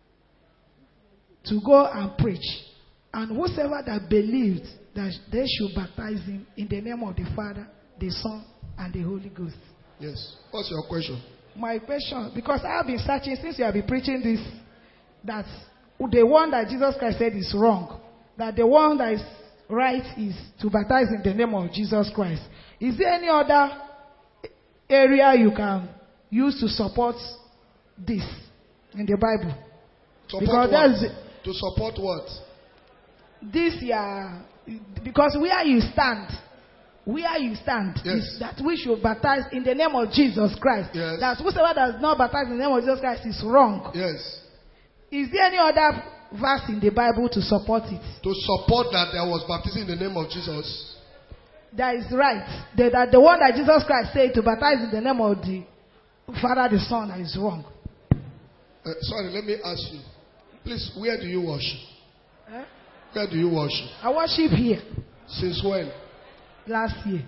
to go and preach. And whosoever that believed that they should baptize him in the name of the Father, the Son, and the Holy Ghost. Yes. What's your question? My question, because I have been searching since you have been preaching this, that the one that Jesus Christ said is wrong, that the one that is right is to baptize in the name of Jesus Christ. Is there any other area you can use to support this in the Bible? Support because what? that's To support what? this year, because where you stand, where you stand Yes. is that we should baptize in the name of Jesus Christ. Yes. That whosoever does not baptize in the name of Jesus Christ is wrong. Yes. Is there any other verse in the Bible to support it? To support that there was baptism in the name of Jesus. That is right. The, that the one that Jesus Christ said to baptize in the name of the Father, the Son, is wrong. Uh, sorry, let me ask you. Please, where do you worship? Eh? Where do you worship? I worship here Since when? last year.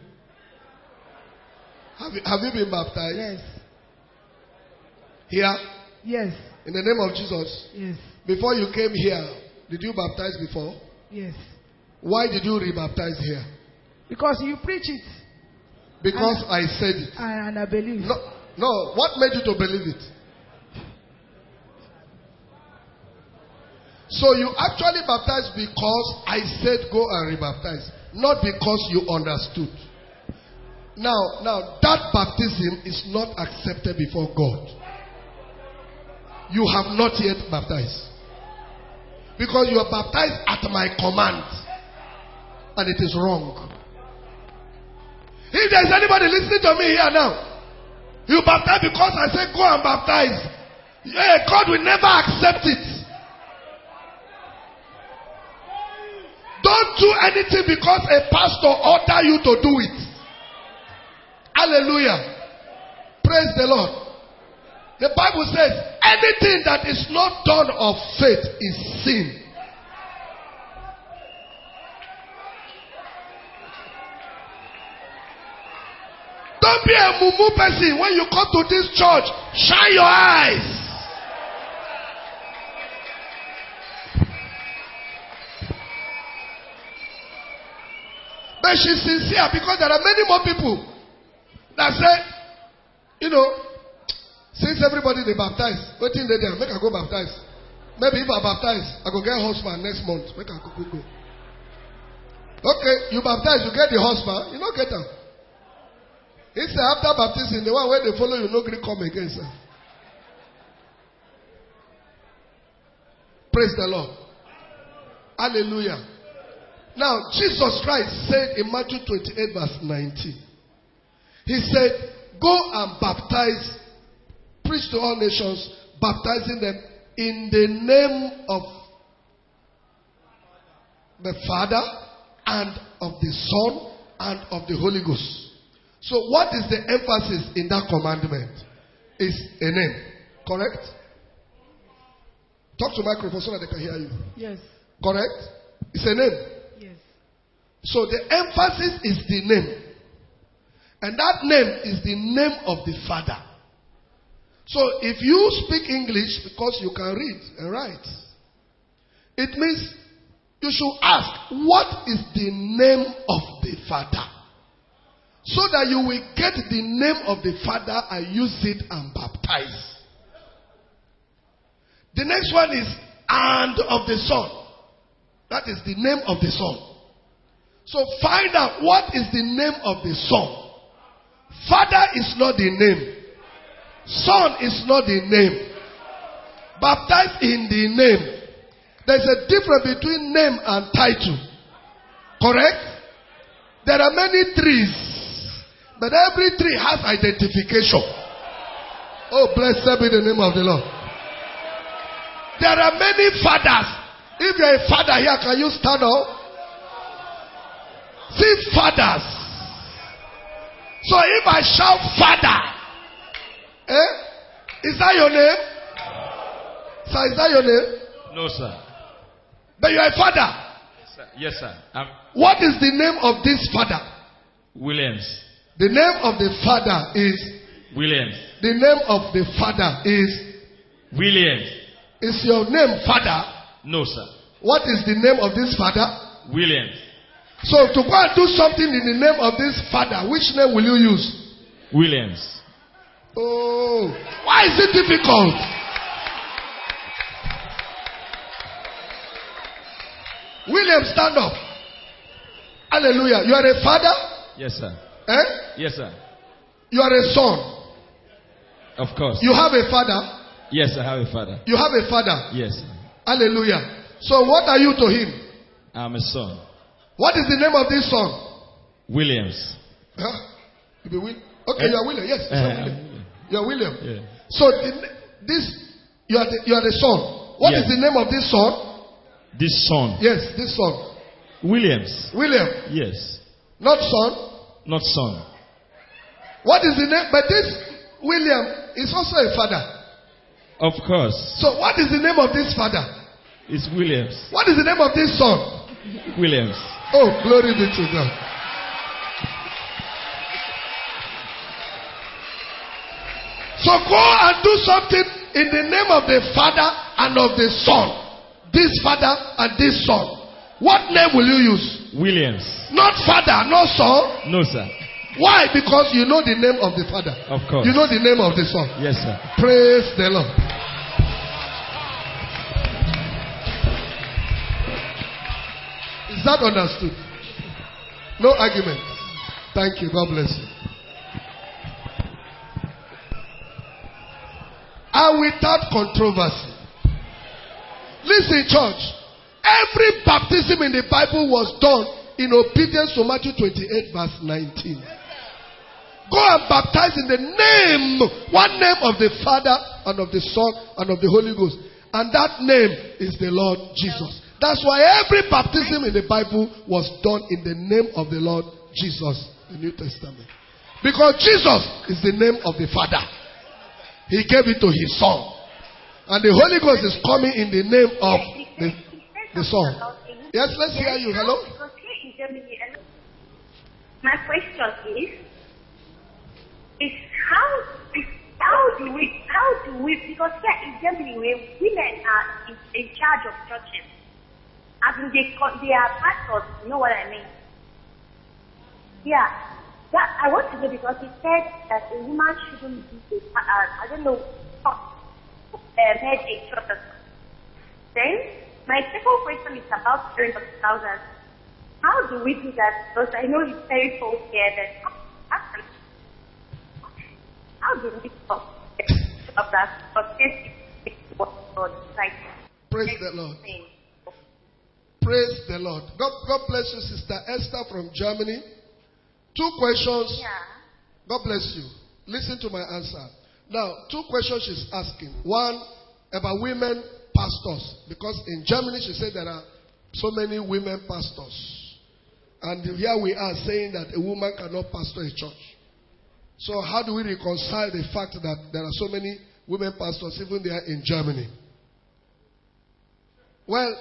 Have you, have you been baptized? Yes. Here? Yes. In the name of Jesus? Yes. Before you came here, did you baptize before? Yes. Why did you rebaptize here? Because you preach it Because I said it. and, and I believe. No, no. What made you to believe it? So you actually baptized because I said go and rebaptize, not because you understood. Now, now that baptism is not accepted before God. You have not yet baptized. Because you are baptized at my command. And it is wrong. If there is anybody listening to me here now, you baptize because I said go and baptize. Yeah, God will never accept it. Don't do anything because a pastor ordered you to do it. Hallelujah. Praise the Lord. The Bible says anything that is not done of faith is sin. Don't be a mumu person. When you come to this church, shine your eyes. But she's sincere because there are many more people that say, you know, since everybody they baptize, waiting there, make I go baptize. Maybe if I baptize, I go get husband next month. Make I go, go, go. Okay, you baptize, you get the husband, you don't get them. He said after baptism, the one where they follow you, no Greek come again, sir. Praise the Lord. Hallelujah. Now, Jesus Christ said in Matthew twenty-eight verse nineteen, He said, go and baptize, preach to all nations, baptizing them in the name of the Father and of the Son and of the Holy Ghost. So what is the emphasis in that commandment? Is a name. Correct? Talk to microphone so that they can hear you. Yes. Correct? It's a name. Yes. So the emphasis is the name. And that name is the name of the Father. So if you speak English because you can read and write, it means you should ask, what is the name of the Father? So that you will get the name of the Father and use it and baptize. The next one is and of the Son. That is the name of the Son. So find out what is the name of the Son. Father is not the name. Son is not the name. Baptized in the name. There's a difference between name and title. Correct? There are many trees. But every tree has identification. Oh, blessed be the name of the Lord. There are many fathers. If you're a father here, can you stand up? See, fathers. So if I shout father, eh? Is that your name? Sir, is that your name? No, sir. But you're a father. Yes, sir. Yes, sir. I'm What is the name of this father? Williams. The name of the father is Williams. The name of the father is Williams. Is your name father? No, sir. What is the name of this father? Williams. So to go and do something in the name of this father, which name will you use? Williams. Oh, why is it difficult? William, stand up. Hallelujah. You are a father? Yes, sir. Eh? Yes, sir. You are a son. Of course. You have a father? Yes, I have a father. You have a father? Yes, sir. Hallelujah. So what are you to him? I'm a son. What is the name of this son? Williams. Huh? You be Will- okay, Eh? you are William. Yes, you Uh, are William. You are William. Yeah. So the, this you are the, you are the son. What Yes. is the name of this son? This son. Yes, this son. Williams. William. Yes. Not son. Not son. What is the name? But this William is also a father. Of course. So what is the name of this father? It's Williams. What is the name of this son? Williams. Oh, glory be to God. So go and do something in the name of the Father and of the Son. This Father and this Son. What name will you use? Williams. Not Father, not Son. No, sir. Why? Because you know the name of the Father. Of course. You know the name of the Son. Yes, sir. Praise the Lord. Is that understood? No argument. Thank you. God bless you. And without controversy. Listen, church. Every baptism in the Bible was done in obedience to Matthew twenty-eight, verse nineteen. Go and baptize in the name, one name of the Father and of the Son and of the Holy Ghost. And that name is the Lord Jesus. That's why every baptism in the Bible was done in the name of the Lord Jesus, the New Testament. Because Jesus is the name of the Father. He gave it to his Son. And the Holy Ghost is coming in the name of the, the Son. Yes, let's hear you. Hello? My question is, is how, is how do we, how do we, because here in Germany, where women are in, in charge of churches, as in they, they are pastors, you know what I mean? Yeah. That, I want to know because he said that a woman shouldn't be, uh, I don't know, uh, head a church. Then, my second question is about parents of thousands. How do we do that? Because I know it's very false here that how do we stop of that? Because this is what God like. Praise the Lord. Praise the Lord. God, God bless you, Sister Esther from Germany. Two questions. Yeah. God bless you. Listen to my answer. Now, two questions she's asking. One, about women pastors. Because in Germany, she said there are so many women pastors. And here we are saying that a woman cannot pastor a church. So how do we reconcile the fact that there are so many women pastors even there in Germany? Well,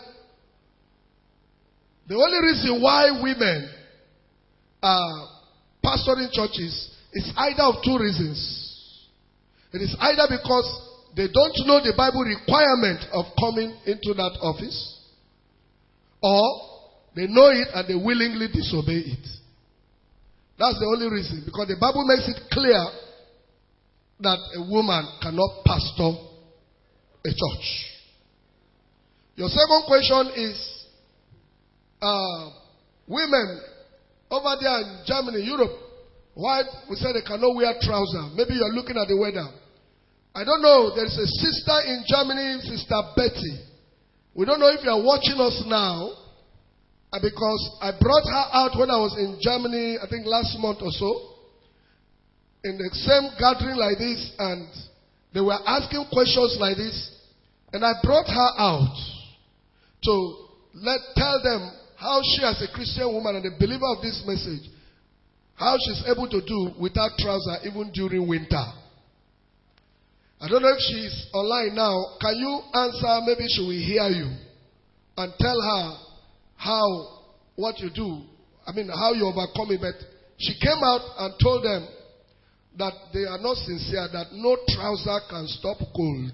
the only reason why women are pastoring churches is either of two reasons. It is either because they don't know the Bible requirement of coming into that office, or they know it and they willingly disobey it. That's the only reason. Because the Bible makes it clear that a woman cannot pastor a church. Your second question is, uh, women over there in Germany, Europe, why we say they cannot wear trousers? Maybe you're looking at the weather. I don't know. There is a sister in Germany, Sister Betty. We don't know if you are watching us now. Because I brought her out when I was in Germany, I think last month or so, in the same gathering like this, and they were asking questions like this, and I brought her out to let tell them how she, as a Christian woman and a believer of this message, how she's able to do without trousers even during winter. I don't know if she's online now. Can you answer? Maybe she will hear you and tell her how, what you do, I mean, how you overcome it. But she came out and told them that they are not sincere, that no trouser can stop cold.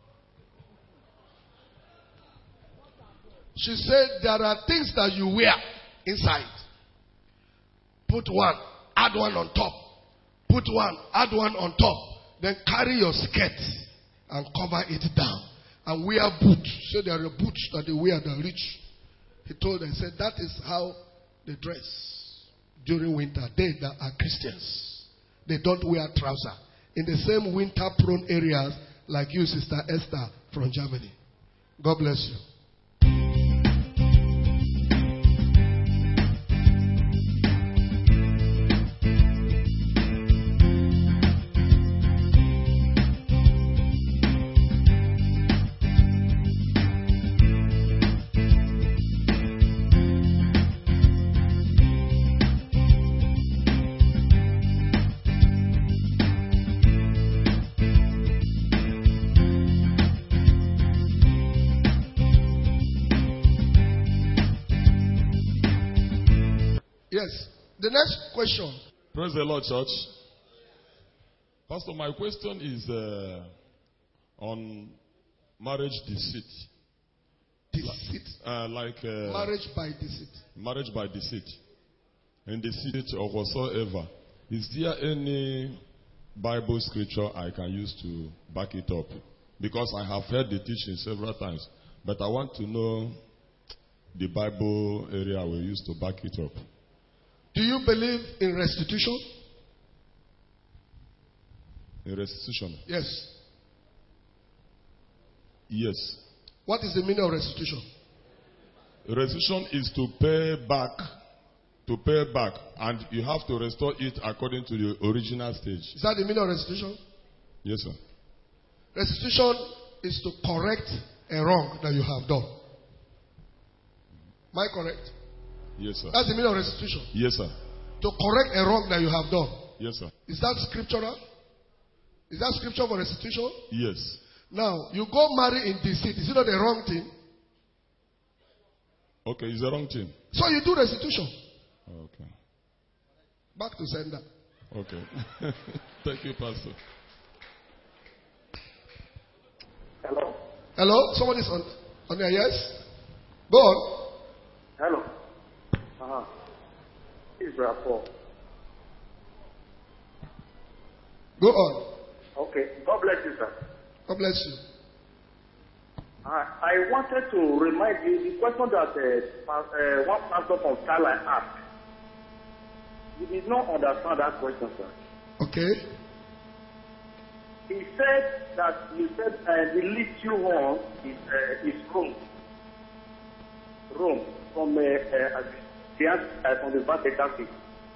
She said there are things that you wear inside. Put one, add one on top. Put one, add one on top. Then carry your skirt and cover it down. And wear boots. So there are boots that they wear that reach. He told them, he said, that is how they dress during winter. They that are Christians, they don't wear trousers. In the same winter-prone areas like you, Sister Esther from Germany. God bless you. Yes. The next question. Praise the Lord, church. Pastor, my question is uh, on marriage deceit. Deceit. Uh, like uh, Marriage by deceit. Marriage by deceit. And deceit or whatsoever. Is there any Bible scripture I can use to back it up? Because I have heard the teaching several times. But I want to know the Bible area we use to back it up. Do you believe in restitution? In restitution? Yes. Yes. What is the meaning of restitution? Restitution is to pay back, to pay back, and you have to restore it according to the original stage. Is that the meaning of restitution? Yes, sir. Restitution is to correct a wrong that you have done. Am I correct? Yes, sir. That's the meaning of restitution. Yes, sir. To correct a wrong that you have done. Yes, sir. Is that scriptural? Is that scripture for restitution? Yes. Now, you go marry in deceit. Is it not a wrong thing? Okay, it's the wrong thing. So you do restitution. Okay. Back to sender. Okay. Thank you, Pastor. Hello? Hello? Somebody's on, on there, yes? Go on. Hello? Uh-huh. Israel Paul. Go on. Okay. God bless you, sir. God bless you. I, I wanted to remind you the question that uh, pa- uh, one pastor from Starlight asked. You did not understand that question, sir. Okay. He said that you said uh, the little horn is, uh, is Rome. Rome from uh, uh, the, uh, from the Vatican City.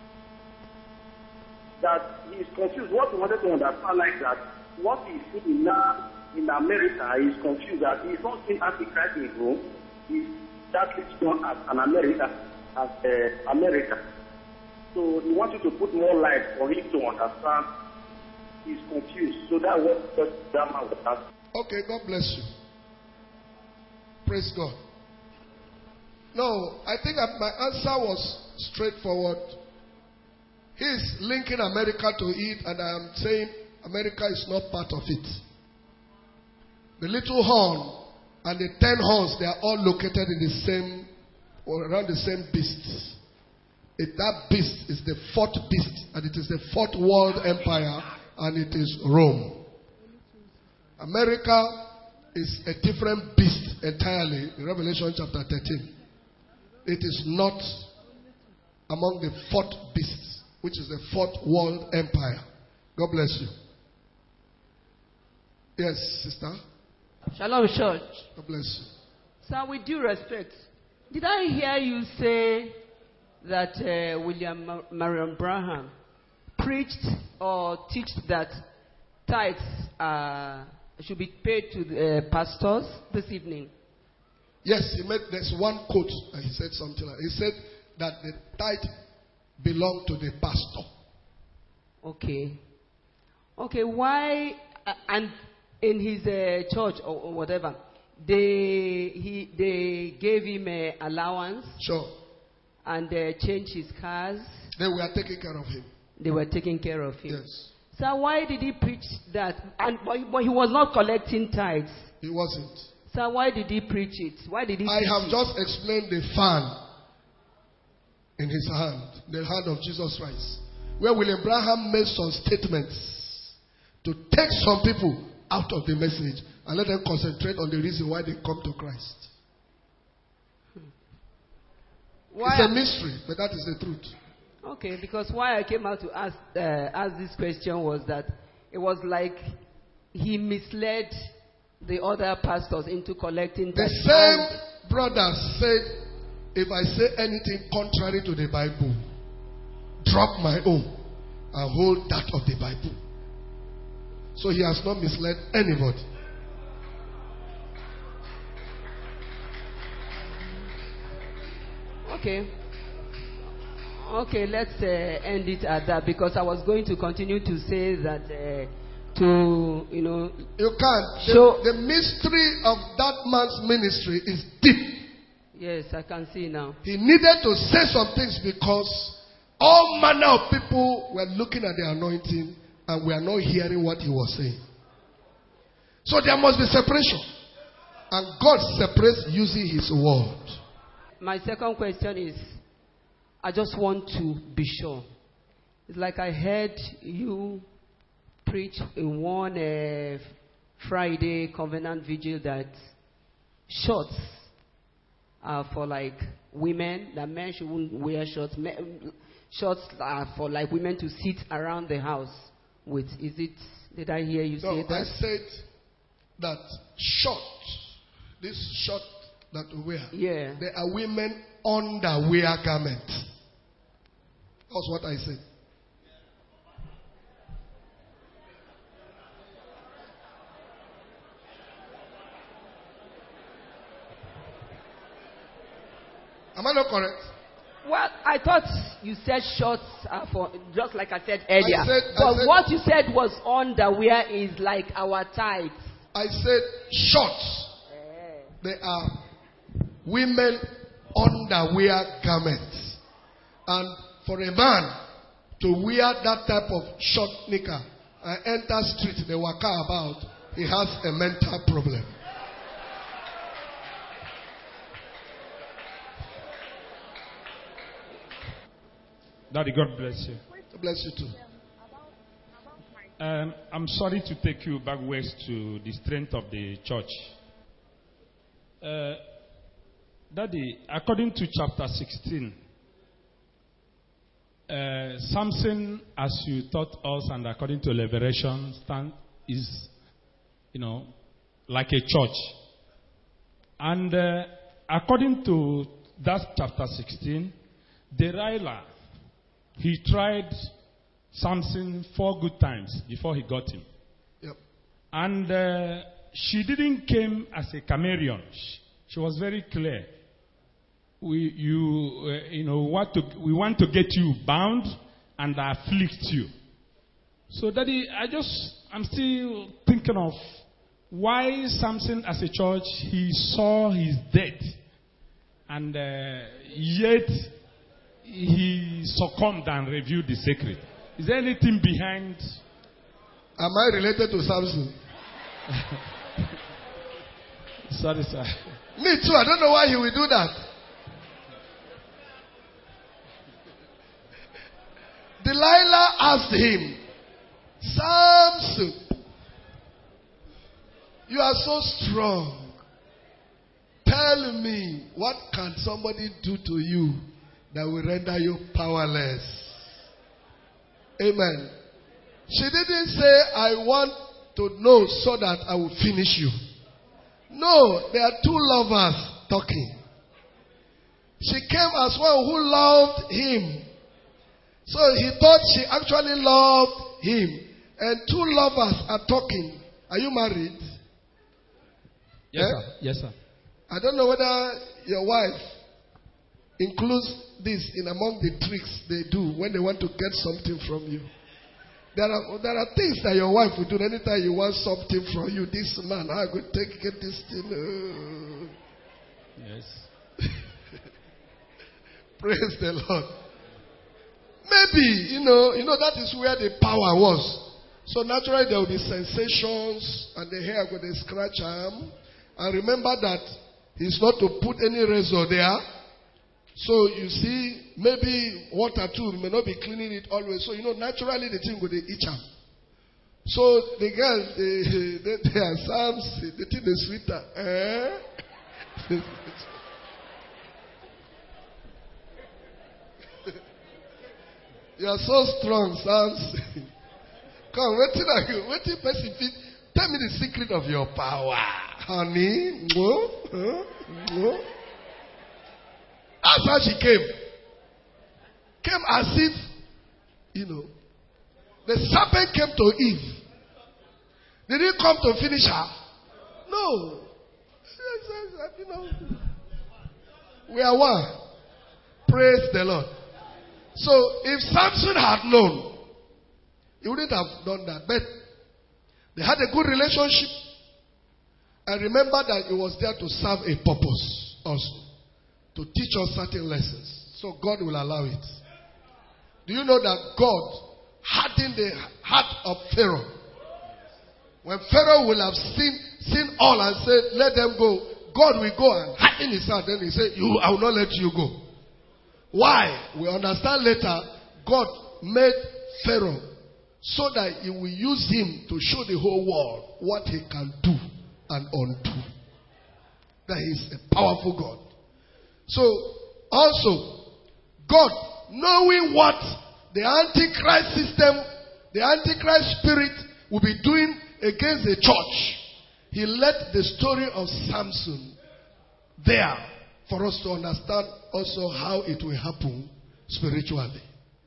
That he is confused. What he wanted to understand like that, what he see in, uh, in America, he is confused that he is not seeing Antichrist in Rome. He that little horn as an America, as uh, America. So he wants you to put more light for him to understand. He's confused. So that was just that man was asking. Okay, God bless you. Praise God. No, I think that my answer was straightforward. He's linking America to it, and I am saying America is not part of it. The little horn and the ten horns, they are all located in the same, or around the same beast. It, that beast is the fourth beast, and it is the fourth world empire, and it is Rome. America is a different beast entirely in Revelation chapter thirteen. It is not among the fourth beasts, which is the fourth world empire. God bless you. Yes, sister. Shalom, church. God bless you. Sir, with due respect, did I hear you say that uh, William Mar- Marion Branham preached or teach that tithes uh, should be paid to the uh, pastors this evening? Yes, he made, there's one quote and he said something like, he said that the tithe belonged to the pastor. Okay. Okay, why, uh, and in his uh, church or, or whatever, they, he, they gave him an allowance. Sure. And uh, changed his cars. They were taking care of him. They were taking care of him. Yes. So why did he preach that? And but, but he was not collecting tithes. He wasn't. So why did he preach it? Why did he? I have it? just explained the fan in his hand, the hand of Jesus Christ, where William Branham made some statements to take some people out of the message and let them concentrate on the reason why they come to Christ. Why it's a mystery, but that is the truth. Okay, because why I came out to ask uh, ask this question was that it was like he misled the other pastors into collecting. The same brother said, if I say anything contrary to the Bible, drop my own and hold that of the Bible. So he has not misled anybody. Okay. Okay, let's uh, end it at that because I was going to continue to say that uh, to, you know. You can't. So, the, the mystery of that man's ministry is deep. Yes, I can see now. He needed to say some things because all manner of people were looking at the anointing and were not hearing what he was saying. So there must be separation. And God separates using his word. My second question is, I just want to be sure. It's like I heard you preach in one uh, Friday covenant vigil that shots are for like women, that men shouldn't wear shorts. Men, shorts are for like women to sit around the house with. Is it, did I hear you No, say that? I said that short, this short that we wear, Yeah. they are women underwear garment. That's what I said. Am I not correct? Well, I thought you said shorts are for, just like I said earlier. I said- I but said- what you said was underwear is like our tights. I said shorts. They are women underwear garments. And for a man to wear that type of short knicker and enter street, they waka about, he has a mental problem. Daddy, God bless you. Bless you too. Um, I'm sorry to take you backwards to the strength of the church. Uh, Daddy, according to chapter sixteen, uh, Samson, as you taught us, and according to Liberation, stand is, you know, like a church. And uh, according to that chapter sixteen, Delilah, he tried Samson four good times before he got him. Yep. And uh, she didn't came as a chameleon. She, she was very clear. We, you, uh, you know, what to, we want to get you bound and afflict you. So, Daddy, I just, I'm still thinking of why Samson, as a church, he saw his death, and uh, yet he succumbed and revealed the secret. Is there anything behind? Am I related to Samson? Sorry, sir. Me too. I don't know why he will do that. Delilah asked him, Samson, you are so strong. Tell me, what can somebody do to you that will render you powerless? Amen. She didn't say, I want to know so that I will finish you. No, there are two lovers talking. She came as one who loved him. So he thought she actually loved him. And two lovers are talking. Are you married? Yes, Eh? sir. Yes, sir. I don't know whether your wife includes this in among the tricks they do when they want to get something from you. There are, there are things that your wife will do anytime you want something from you. This man, I could take get this thing. Uh. Yes. Praise the Lord. Maybe, you know, you know that is where the power was. So naturally there will be sensations and the hair with a scratch arm. And remember that he's not to put any razor there. So you see, maybe water too may not be cleaning it always. So you know, naturally the thing will they itch up. So the girls, they, they, they are Psalms, the thing is sweeter. Eh? You are so strong, Psalms. Come, wait till I wait till person fit. Tell me the secret of your power, honey. Whoa, huh? Whoa. That's how she came. Came as if, you know, the serpent came to Eve. Did he come to finish her? No. You know, we are one. Praise the Lord. So if Samson had known, he wouldn't have done that. But they had a good relationship. And remember that he was there to serve a purpose also. To teach us certain lessons. So God will allow it. Do you know that God hardened the heart of Pharaoh? When Pharaoh will have seen, seen all and said, let them go, God will go and harden his heart. Then he said, you, I will not let you go. Why? We understand later, God made Pharaoh so that he will use him to show the whole world what he can do and undo. That he is a powerful God. So, also, God, knowing what the Antichrist system, the Antichrist spirit will be doing against the church, he let the story of Samson there for us to understand also how it will happen spiritually.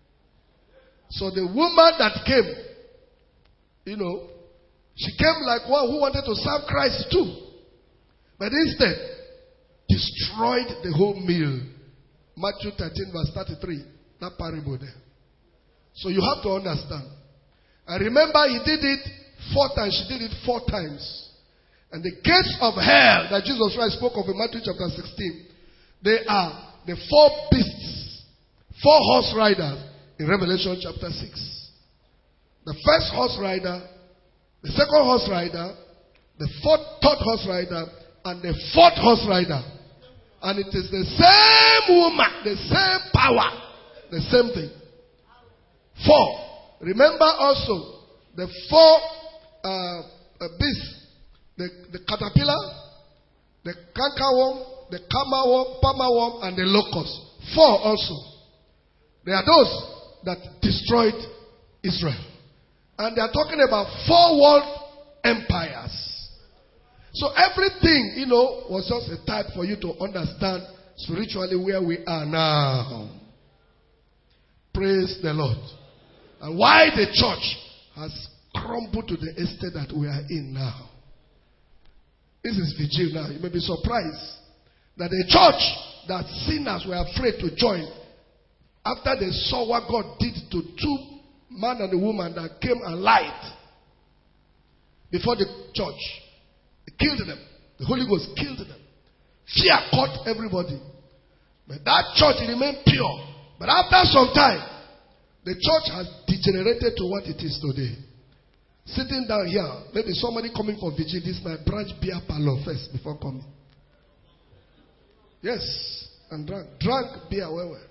So the woman that came, you know, she came like one who wanted to serve Christ too. But instead, destroyed the whole meal. Matthew thirteen verse thirty-three. That parable there. So you have to understand. And remember, he did it four times. She did it four times. And the gates of hell that Jesus Christ spoke of in Matthew chapter sixteen, they are the four beasts, four horse riders in Revelation chapter six. The first horse rider, the second horse rider, the fourth, third horse rider, and the fourth horse rider. And it is the same woman, the same power, the same thing. Four. Remember also the four uh, uh, beasts. The, the caterpillar, the cankerworm, the cammerworm, palmerworm, and the locust. Four also. They are those that destroyed Israel. And they are talking about four world empires. So everything, you know, was just a type for you to understand spiritually where we are now. Praise the Lord. And why the church has crumbled to the extent that we are in now. This is vigil now. You may be surprised that the church that sinners were afraid to join after they saw what God did to two man and a woman that came and lied before the church. It killed them. The Holy Ghost killed them. Fear caught everybody. But that church remained pure. But after some time, the church has degenerated to what it is today. Sitting down here, maybe somebody coming for vigil this night, branch beer parlor first before coming. Yes, and drank. Drank beer, where were?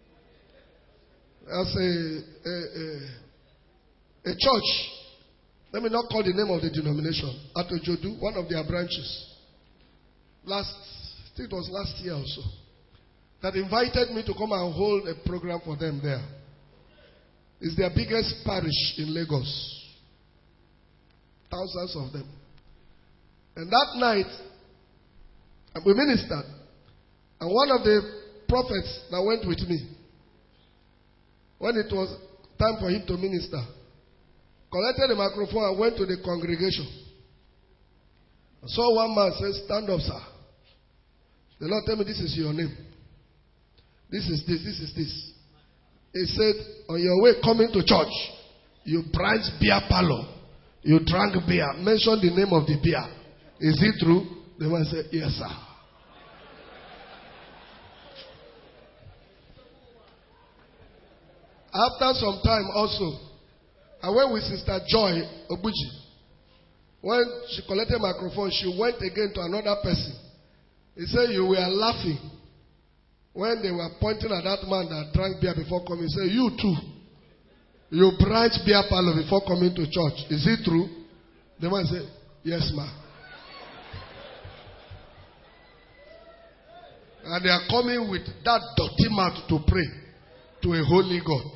As a, a, a, a church, let me not call the name of the denomination, Atojodu, one of their branches. Last, I think it was last year or so, that invited me to come and hold a program for them there. It's their biggest parish in Lagos. Thousands of them. And that night, we ministered. And one of the prophets that went with me, when it was time for him to minister, collected the microphone and went to the congregation. I saw one man say, "Stand up, sir. The Lord tell me this is your name. This is this, this is this." He said, "On your way coming to church, you branch beer parlor. You drank beer. Mention the name of the beer. Is it true?" The man said, "Yes, sir." After some time also, I went with Sister Joy Obuji. When she collected microphone, she went again to another person. He said, "You were laughing when they were pointing at that man that drank beer before coming." He said, "You too. You branch beer parlor before coming to church. Is it true?" The man said, "Yes, ma'am." And they are coming with that dirty mouth to pray to a holy God.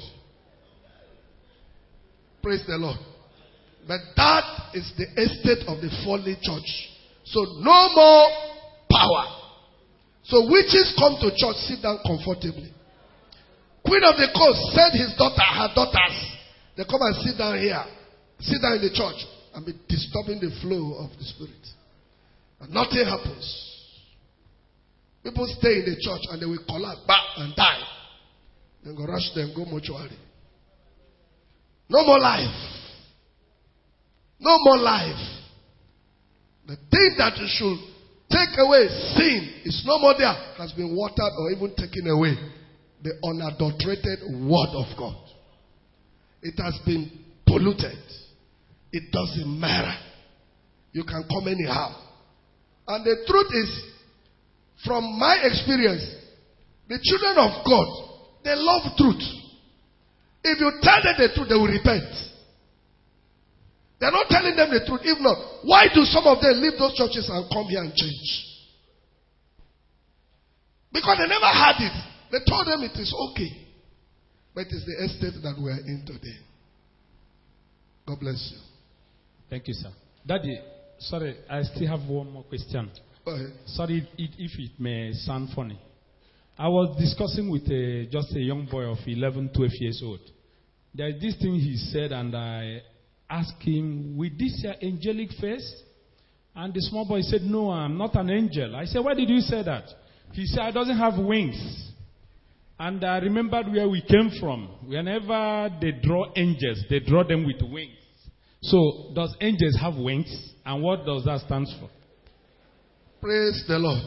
Praise the Lord. But that is the estate of the fallen church. So no more power. So witches come to church, sit down comfortably. Queen of the coast sent his daughter, her daughters. They come and sit down here. Sit down in the church and be disturbing the flow of the Spirit. And nothing happens. People stay in the church and they will collapse back and die. Then go rush them, go mortuary. No more life. No more life. The thing that you should take away, sin, is no more there. Has been watered or even taken away. The unadulterated word of God. It has been polluted. It doesn't matter. You can come anyhow. And the truth is, from my experience, the children of God, they love truth. If you tell them the truth, they will repent. They're not telling them the truth. If not, why do some of them leave those churches and come here and change? Because they never had it. They told them it is okay. But it is the estate that we are in today. God bless you. Thank you, sir. Daddy, sorry, I still have one more question. Go ahead. Sorry if, if it may sound funny. I was discussing with a, just a young boy of eleven, twelve years old. There is this thing he said, and I asked him, with this your angelic face? And the small boy said, no, I'm not an angel. I said, why did you say that? He said, I doesn't have wings. And I remembered where we came from. Whenever they draw angels, they draw them with wings. So, does angels have wings? And what does that stand for? Praise the Lord.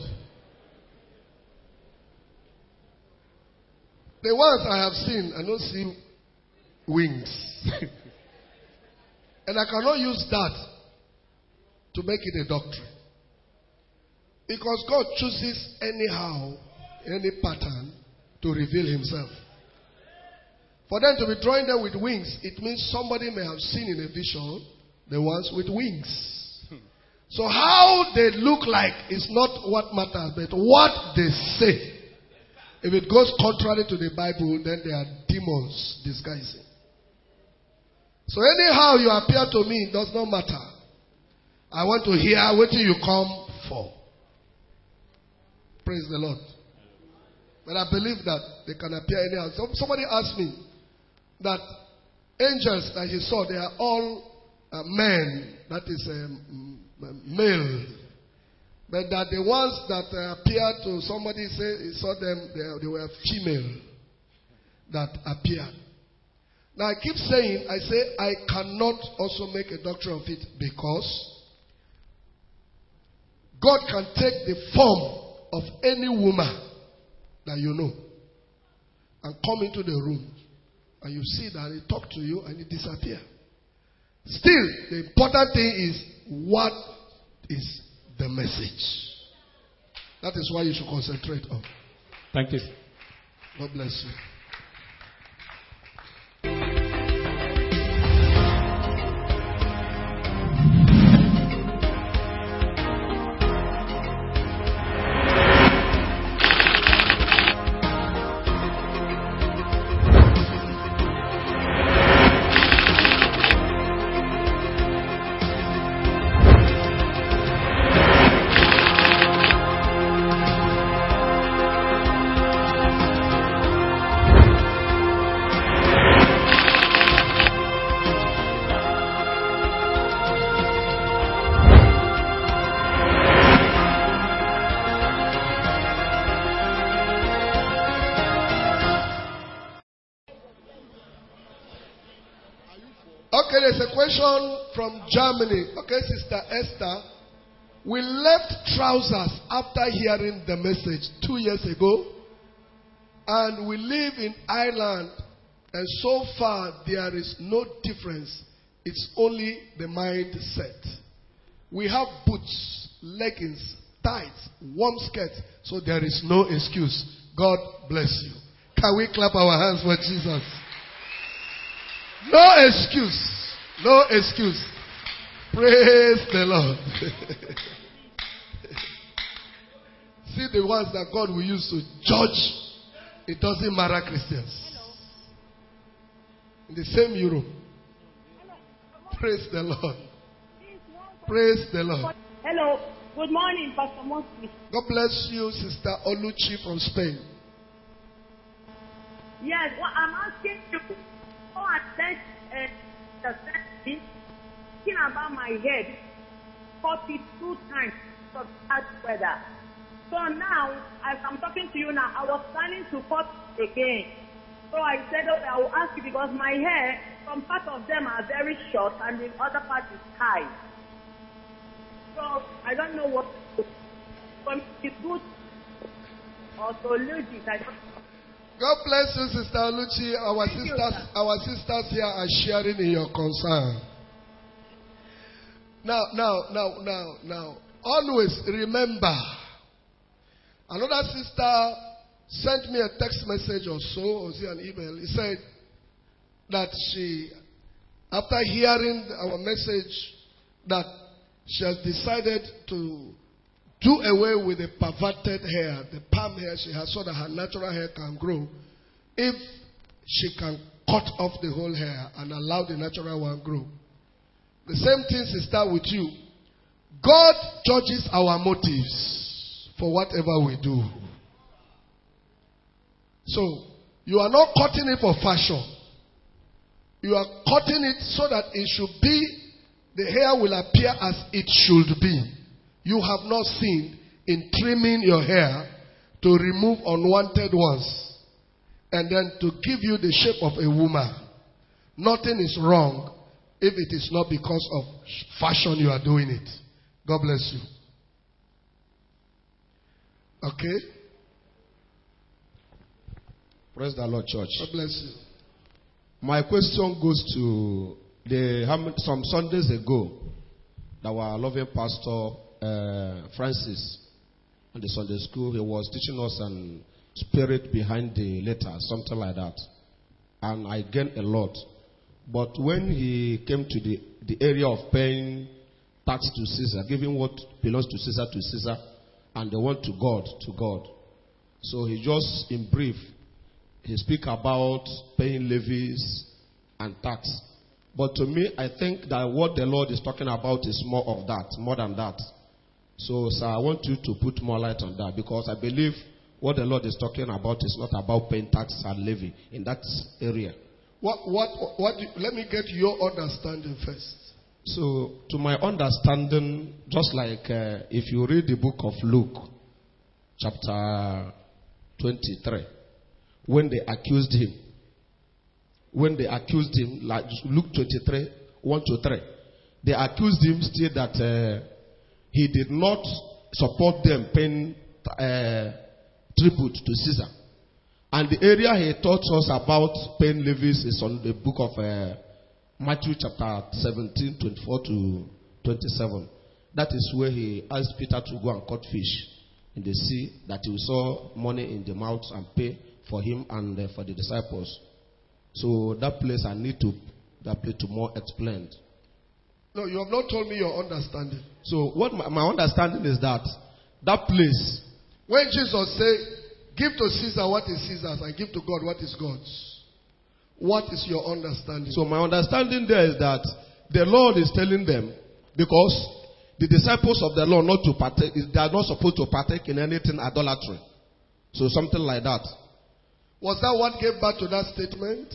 The ones I have seen, I don't see wings. And I cannot use that to make it a doctrine. Because God chooses anyhow, any pattern, to reveal himself. For them to be drawing them with wings, it means somebody may have seen in a vision the ones with wings. So how they look like is not what matters, but what they say. If it goes contrary to the Bible, then they are demons disguising. So anyhow you appear to me, it does not matter. I want to hear what you come for. Praise the Lord. But I believe that they can appear anyhow. So somebody asked me that angels that he saw, they are all uh, men, that is um, male. But that the ones that uh, appeared to somebody say he saw them, they, they were female that appeared. Now I keep saying, I say I cannot also make a doctrine of it because God can take the form of any woman that you know and come into the room and you see that he talk to you and he disappear. Still, the important thing is what is the message. That is why you should concentrate on. Thank you. God bless you. Okay, there's a question from Germany. Okay, Sister Esther. We left trousers after hearing the message two years ago. And we live in Ireland. And so far, there is no difference. It's only the mindset. We have boots, leggings, tights, warm skirts. So there is no excuse. God bless you. Can we clap our hands for Jesus? No excuse. No excuse. Praise the Lord. See the ones that God will use to judge. It doesn't matter Christians. In the same Europe. Praise the Lord. Praise the Lord. Hello. Good morning, Pastor Moses. God bless you, Sister Oluchi from Spain. Yes, well, I'm asking you. Oh, attend uh, the thinking about my head forty-two times for that weather. So now, as I'm talking to you now, I was planning to cut again. So I said, okay, I will ask you because my hair, some part of them are very short and the other part is high. So I don't know what to do. From the good or to lose it. I don't God bless you, Sister Oluchi. Our Thank sisters, you, our sisters here are sharing in your concern. Now, now, now, now, now. Always remember. Another sister sent me a text message or so, or was it an email? He said that she, after hearing our message, that she has decided to do away with the perverted hair, the palm hair she has, so that her natural hair can grow. If she can cut off the whole hair and allow the natural one grow. The same thing, sister, with you. God judges our motives for whatever we do. So, you are not cutting it for fashion. You are cutting it so that it should be, the hair will appear as it should be. You have not sinned in trimming your hair to remove unwanted ones and then to give you the shape of a woman. Nothing is wrong if it is not because of fashion you are doing it. God bless you. Okay? Praise the Lord, church. God bless you. My question goes to the some Sundays ago, our loving pastor uh, Francis in the Sunday school, he was teaching us an spirit behind the letter, something like that, and I gained a lot. But when he came to the, the area of paying tax to Caesar, giving what belongs to Caesar to Caesar, and the one to God to God, so he just in brief. He speak about paying levies and tax. But to me, I think that what the Lord is talking about is more of that, more than that. So, sir, I want you to put more light on that, because I believe what the Lord is talking about is not about paying tax and levy in that area. What, what, what, do, let me get your understanding first. So, to my understanding, just like uh, if you read the book of Luke, chapter twenty-three, when they accused him, when they accused him, like Luke twenty-three, one to three, they accused him still that uh, he did not support them paying uh, tribute to Caesar. And the area he taught us about paying levies is on the book of uh, Matthew chapter seventeen, twenty-four to twenty-seven. That is where he asked Peter to go and cut fish in the sea, that he saw money in the mouth and pay for him and uh, for the disciples. So that place I need to that place to more explained. No, you have not told me your understanding. So what my, my understanding is that that place, when Jesus said, give to Caesar what is Caesar's and give to God what is God's, what is your understanding? So my understanding there is that the Lord is telling them, because the disciples of the Lord not to partake, they are not supposed to partake in anything idolatry. So something like that. Was that what gave birth to that statement?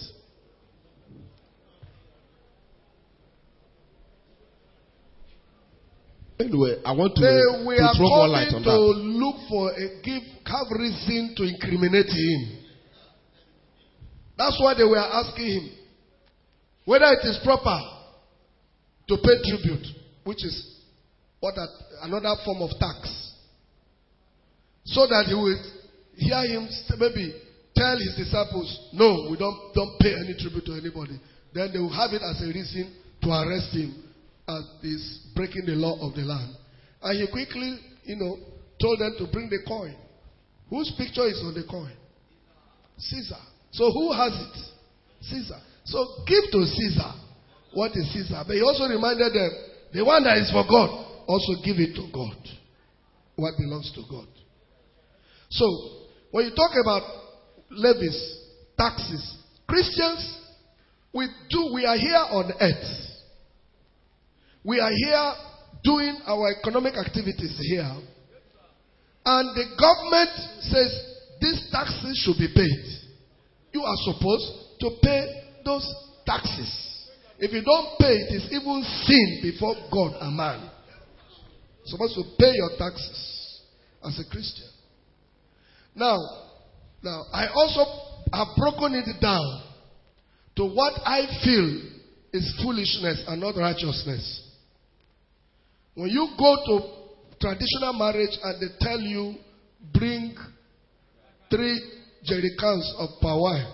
Anyway, I want to, they were to throw more light on to that. look for a give, have reason to incriminate him. That's why they were asking him whether it is proper to pay tribute, which is what that, another form of tax, so that he will hear him maybe tell his disciples, no, we don't, don't pay any tribute to anybody. Then they will have it as a reason to arrest him as he's breaking the law of the land. And he quickly, you know, told them to bring the coin. Whose picture is on the coin? Caesar. So who has it? Caesar. So give to Caesar what is Caesar. But he also reminded them, the one that is for God, also give it to God. What belongs to God. So, when you talk about levies, taxes, Christians, we do, we are here on earth. We are here doing our economic activities here. And the government says these taxes should be paid. You are supposed to pay those taxes. If you don't pay, it is even sin before God and man. You're supposed to pay your taxes as a Christian. Now, now I also have broken it down to what I feel is foolishness and not righteousness. When you go to traditional marriage and they tell you bring three jerrycans of palm wine.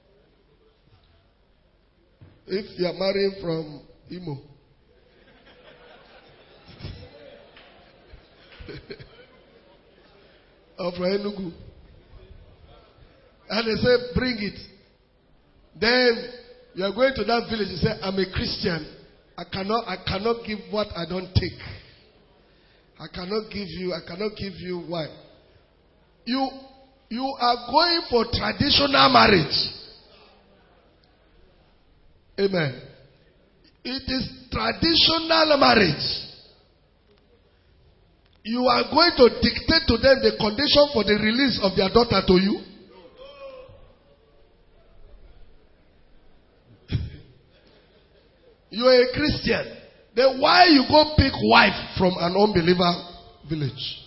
If you are marrying from Imo. Or from Enugu. And they say, bring it. Then you are going to that village and say, I'm a Christian. I cannot, I cannot give what I don't take. I cannot give you, I cannot give you wine. You, you are going for traditional marriage. Amen. It is traditional marriage. You are going to dictate to them the condition for the release of their daughter to you. You are a Christian. Then why you go pick wife from an unbeliever village?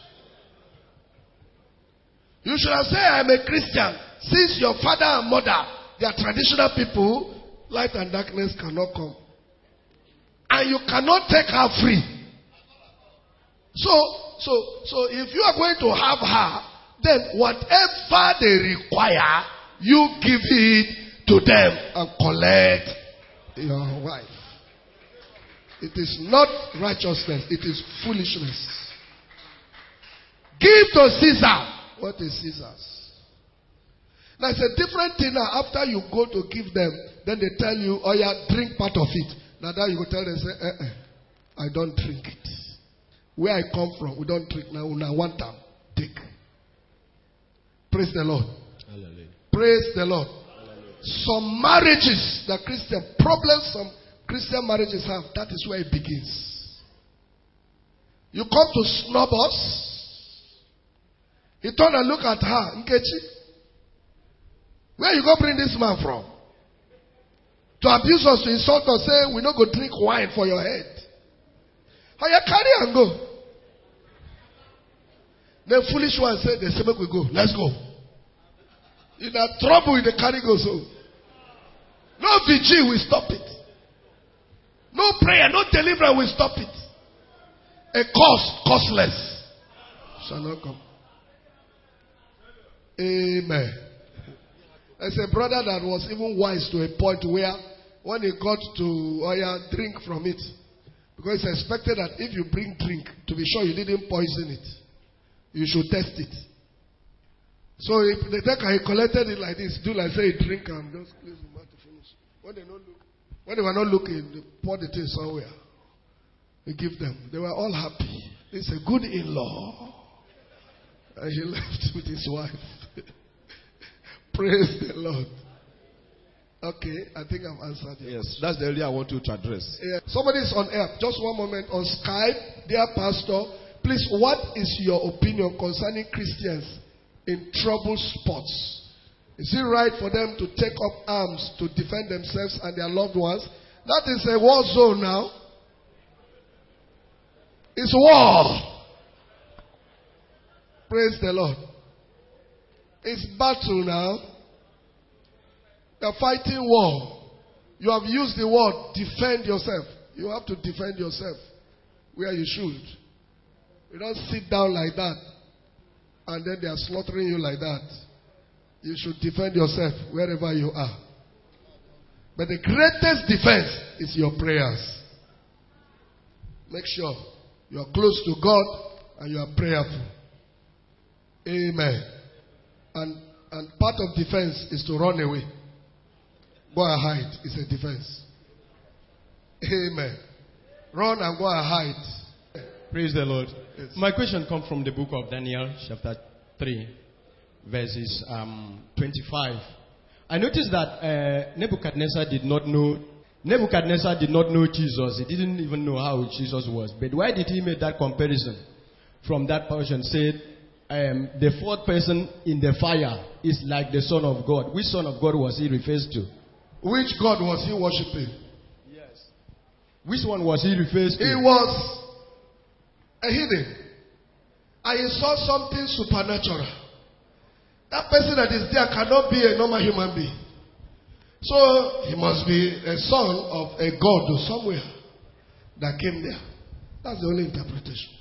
You should have said, I'm a Christian. Since your father and mother, they are traditional people, light and darkness cannot come. And you cannot take her free. So, so, so if you are going to have her, then whatever they require, you give it to them and collect your wife. It is not righteousness, it is foolishness. Give to Caesar what is Caesar's. Now it's a different thing now. After you go to give them, then they tell you, oh yeah, drink part of it. Now that you go tell them, say, eh, eh, I don't drink it. Where I come from, we don't drink now. Now one time, take. Praise the Lord. Hallelujah. Praise the Lord. Hallelujah. Some marriages, the Christian problems, some Christian marriages have, that is where it begins. You come to snub us. He turn and look at her, Nkechi. Where you go bring this man from? To abuse us, to insult us, say we not go drink wine for your head. How you carry and go? The foolish one said, they say make we go. Let's go. In that trouble with the carry go so. No vigil will stop it. No prayer, no deliverance will stop it. A cost, costless, shall not come. Amen. There's a brother that was even wise to a point where when he got to oh yeah, drink from it, because it's expected that if you bring drink, to be sure you didn't poison it, you should test it. So if the taker he collected it like this, do like say drink and just close the mouth to finish. When they not look, when they were not looking, they poured it in somewhere. They give them. They were all happy. It's a good in-law. And he left with his wife. Praise the Lord. Okay, I think I've answered you. Yes, that's the area I want you to address. Yeah. Somebody is on air. Just one moment on Skype. Dear Pastor, please, what is your opinion concerning Christians in trouble spots? Is it right for them to take up arms to defend themselves and their loved ones? That is a war zone now. It's war. Praise the Lord. It's battle now. You're fighting war. You have used the word defend yourself. You have to defend yourself where you should. You don't sit down like that and then they are slaughtering you like that. You should defend yourself wherever you are. But the greatest defense is your prayers. Make sure you are close to God and you are prayerful. Amen. And, and part of defense is to run away. Go and hide. It's a defense. Amen. Run and go and hide. Praise the Lord. Yes. My question comes from the book of Daniel, chapter three, verses um, twenty-five. I noticed that uh, Nebuchadnezzar did not know Nebuchadnezzar did not know Jesus. He didn't even know how Jesus was. But why did he make that comparison? From that portion said, um, the fourth person in the fire is like the Son of God. Which Son of God was he referred to? Which God was he worshiping? Yes. Which one was he referred to? He was a hidden. And he saw something supernatural. That person that is there cannot be a normal human being. So he must be a son of a God or somewhere that came there. That's the only interpretation.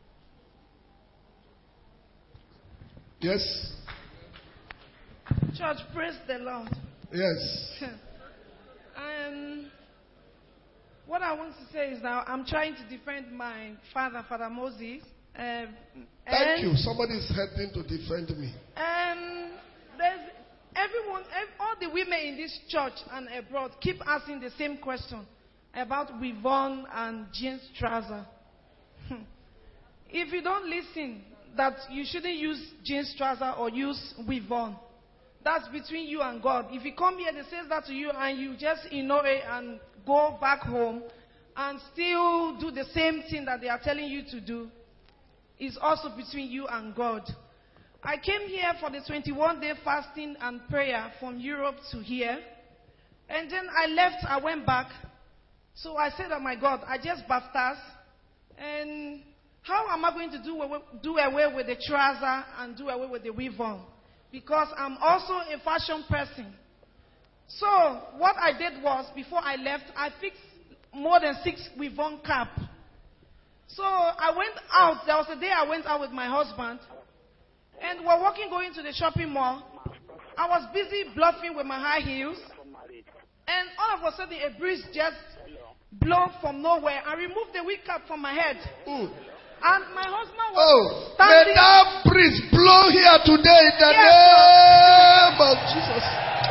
Yes? Church, praise the Lord. Yes. um, what I want to say is now I'm trying to defend my father, Father Moses. Uh, Thank you. Somebody is helping to defend me. Um, there's everyone, ev- all the women in this church and abroad keep asking the same question about Rivon and jeans trouser. if you don't listen, that you shouldn't use jeans trouser or use weave on. That's between you and God. If you come here, they say that to you, and you just ignore it and go back home and still do the same thing that they are telling you to do, it's also between you and God. I came here for the twenty-one day fasting and prayer from Europe to here. And then I left, I went back. So I said, oh my God, I just baptized. And how am I going to do away, do away with the trouser and do away with the weave on? Because I'm also a fashion person. So what I did was, before I left, I fixed more than six weave on cap. So I went out. There was a day I went out with my husband. And we're walking, going to the shopping mall. I was busy bluffing with my high heels. And all of a sudden, a breeze just blew from nowhere. I removed the wig cap from my head. Mm. And my husband was Oh, standing. may that breeze blow here today in the Yes, name of Jesus.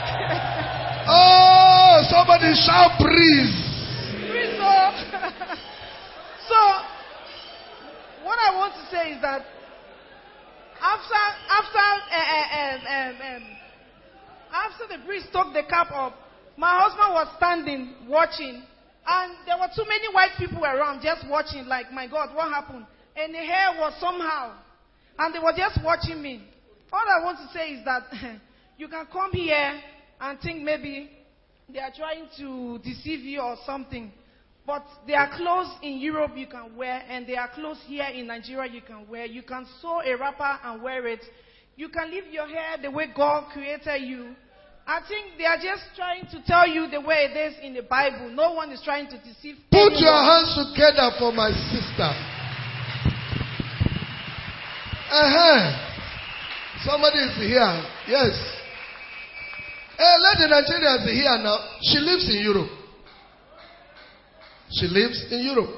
Oh, somebody shout breeze. Breeze, oh. So, what I want to say is that after after uh, uh, um, um, after the breeze took the cap up, my husband was standing watching, and there were too many white people around just watching. Like, my God, what happened? And the hair was somehow, and they were just watching me. All I want to say is that you can come here and think maybe they are trying to deceive you or something. But there are clothes in Europe you can wear, and there are clothes here in Nigeria you can wear. You can sew a wrapper and wear it. You can leave your hair the way God created you. I think they are just trying to tell you the way it is in the Bible. No one is trying to deceive Put anyone. your hands together for my sister. Uh-huh. Somebody is here. Yes. Hey, let the Nigerians be here now. She lives in Europe. She lives in Europe.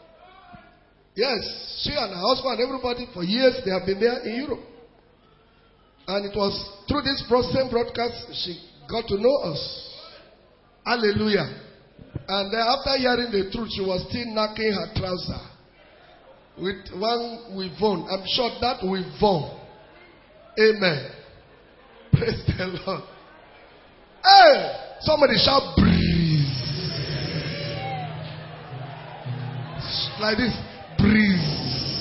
Yes, she and her husband, everybody, for years, they have been there in Europe. And it was through this same broadcast she got to know us. Hallelujah. And then after hearing the truth, she was still knocking her trouser with one weave-on. I'm sure that weave-on. Amen. Praise the Lord. Hey, somebody shout breeze. Like this, breeze.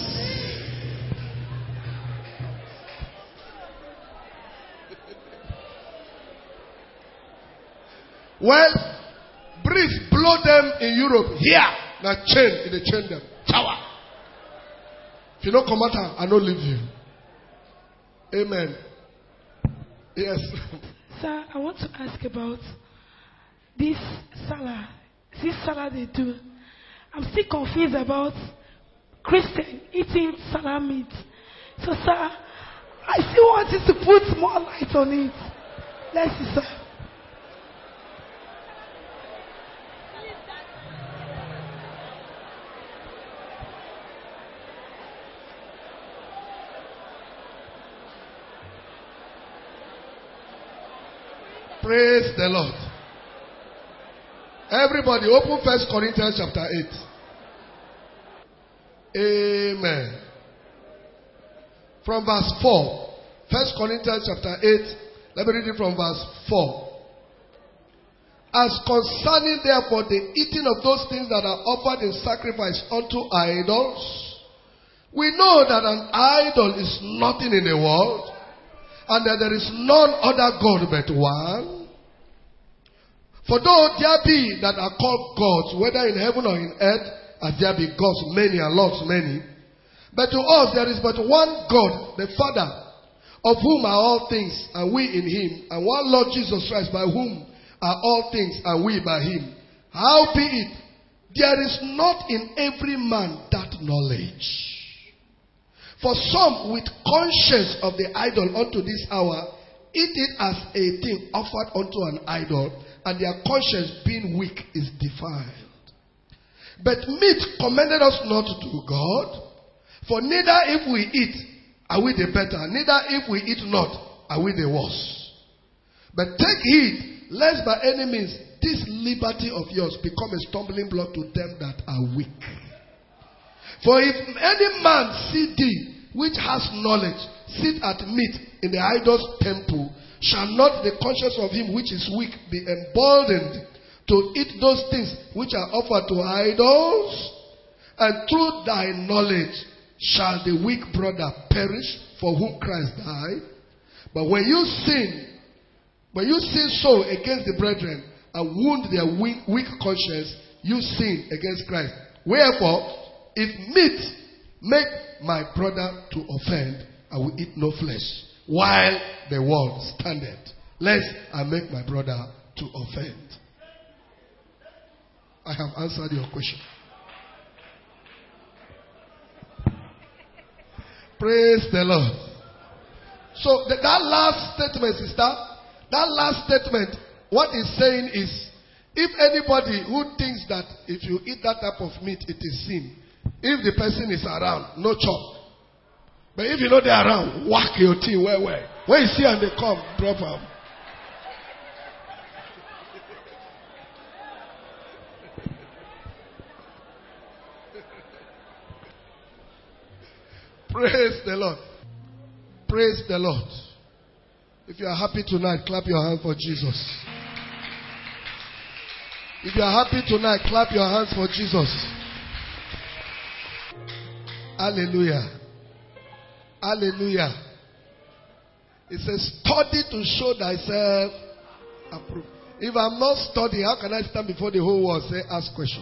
Well, breeze blow them in Europe. Here, now chain in the chain them. Tower. If you don't come out, I don't leave you. Amen. Yes. Sir, I want to ask about this salad. This salad they do. I'm still confused about Christian eating salad meat. So, sir, I still want you to put more light on it. Let's see, sir. Praise the Lord. Everybody open First Corinthians chapter eight. Amen. From verse four. First Corinthians chapter eight. Let me read it from verse four. As concerning therefore the eating of those things that are offered in sacrifice unto idols, we know that an idol is nothing in the world, and that there is none other God but one. For though there be that are called gods, whether in heaven or in earth, as there be gods many and lords many, but to us there is but one God, the Father, of whom are all things, and we in him, and one Lord Jesus Christ, by whom are all things, and we by him. Howbeit, there is not in every man that knowledge. For some with conscience of the idol unto this hour, eat it as a thing offered unto an idol, and their conscience being weak is defiled. But meat commended us not to God, for neither if we eat are we the better, neither if we eat not are we the worse. But take heed, lest by any means this liberty of yours become a stumbling block to them that are weak. For if any man see thee, which has knowledge, sit at meat in the idol's temple, shall not the conscience of him which is weak be emboldened to eat those things which are offered to idols? And through thy knowledge shall the weak brother perish for whom Christ died? But when you sin, when you sin so against the brethren and wound their weak, weak conscience, you sin against Christ. Wherefore, if meat make my brother to offend, I will eat no flesh, while the world standeth, lest I make my brother to offend. I have answered your question. Praise the Lord. So the, that last statement, sister, that last statement, what it's saying is, if anybody who thinks that if you eat that type of meat, it is sin, if the person is around, no chop. But if you know they're around, whack your teeth where where. When you see and they come, drop them. Praise the Lord. Praise the Lord. If you are happy tonight, clap your hands for Jesus. If you are happy tonight, clap your hands for Jesus. Hallelujah. Hallelujah. It says, study to show thyself approved. If I'm not studying, how can I stand before the whole world and say, ask questions?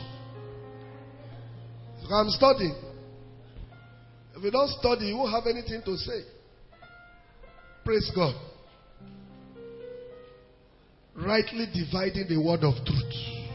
If I'm studying. If you don't study, you won't have anything to say. Praise God. Rightly dividing the word of truth.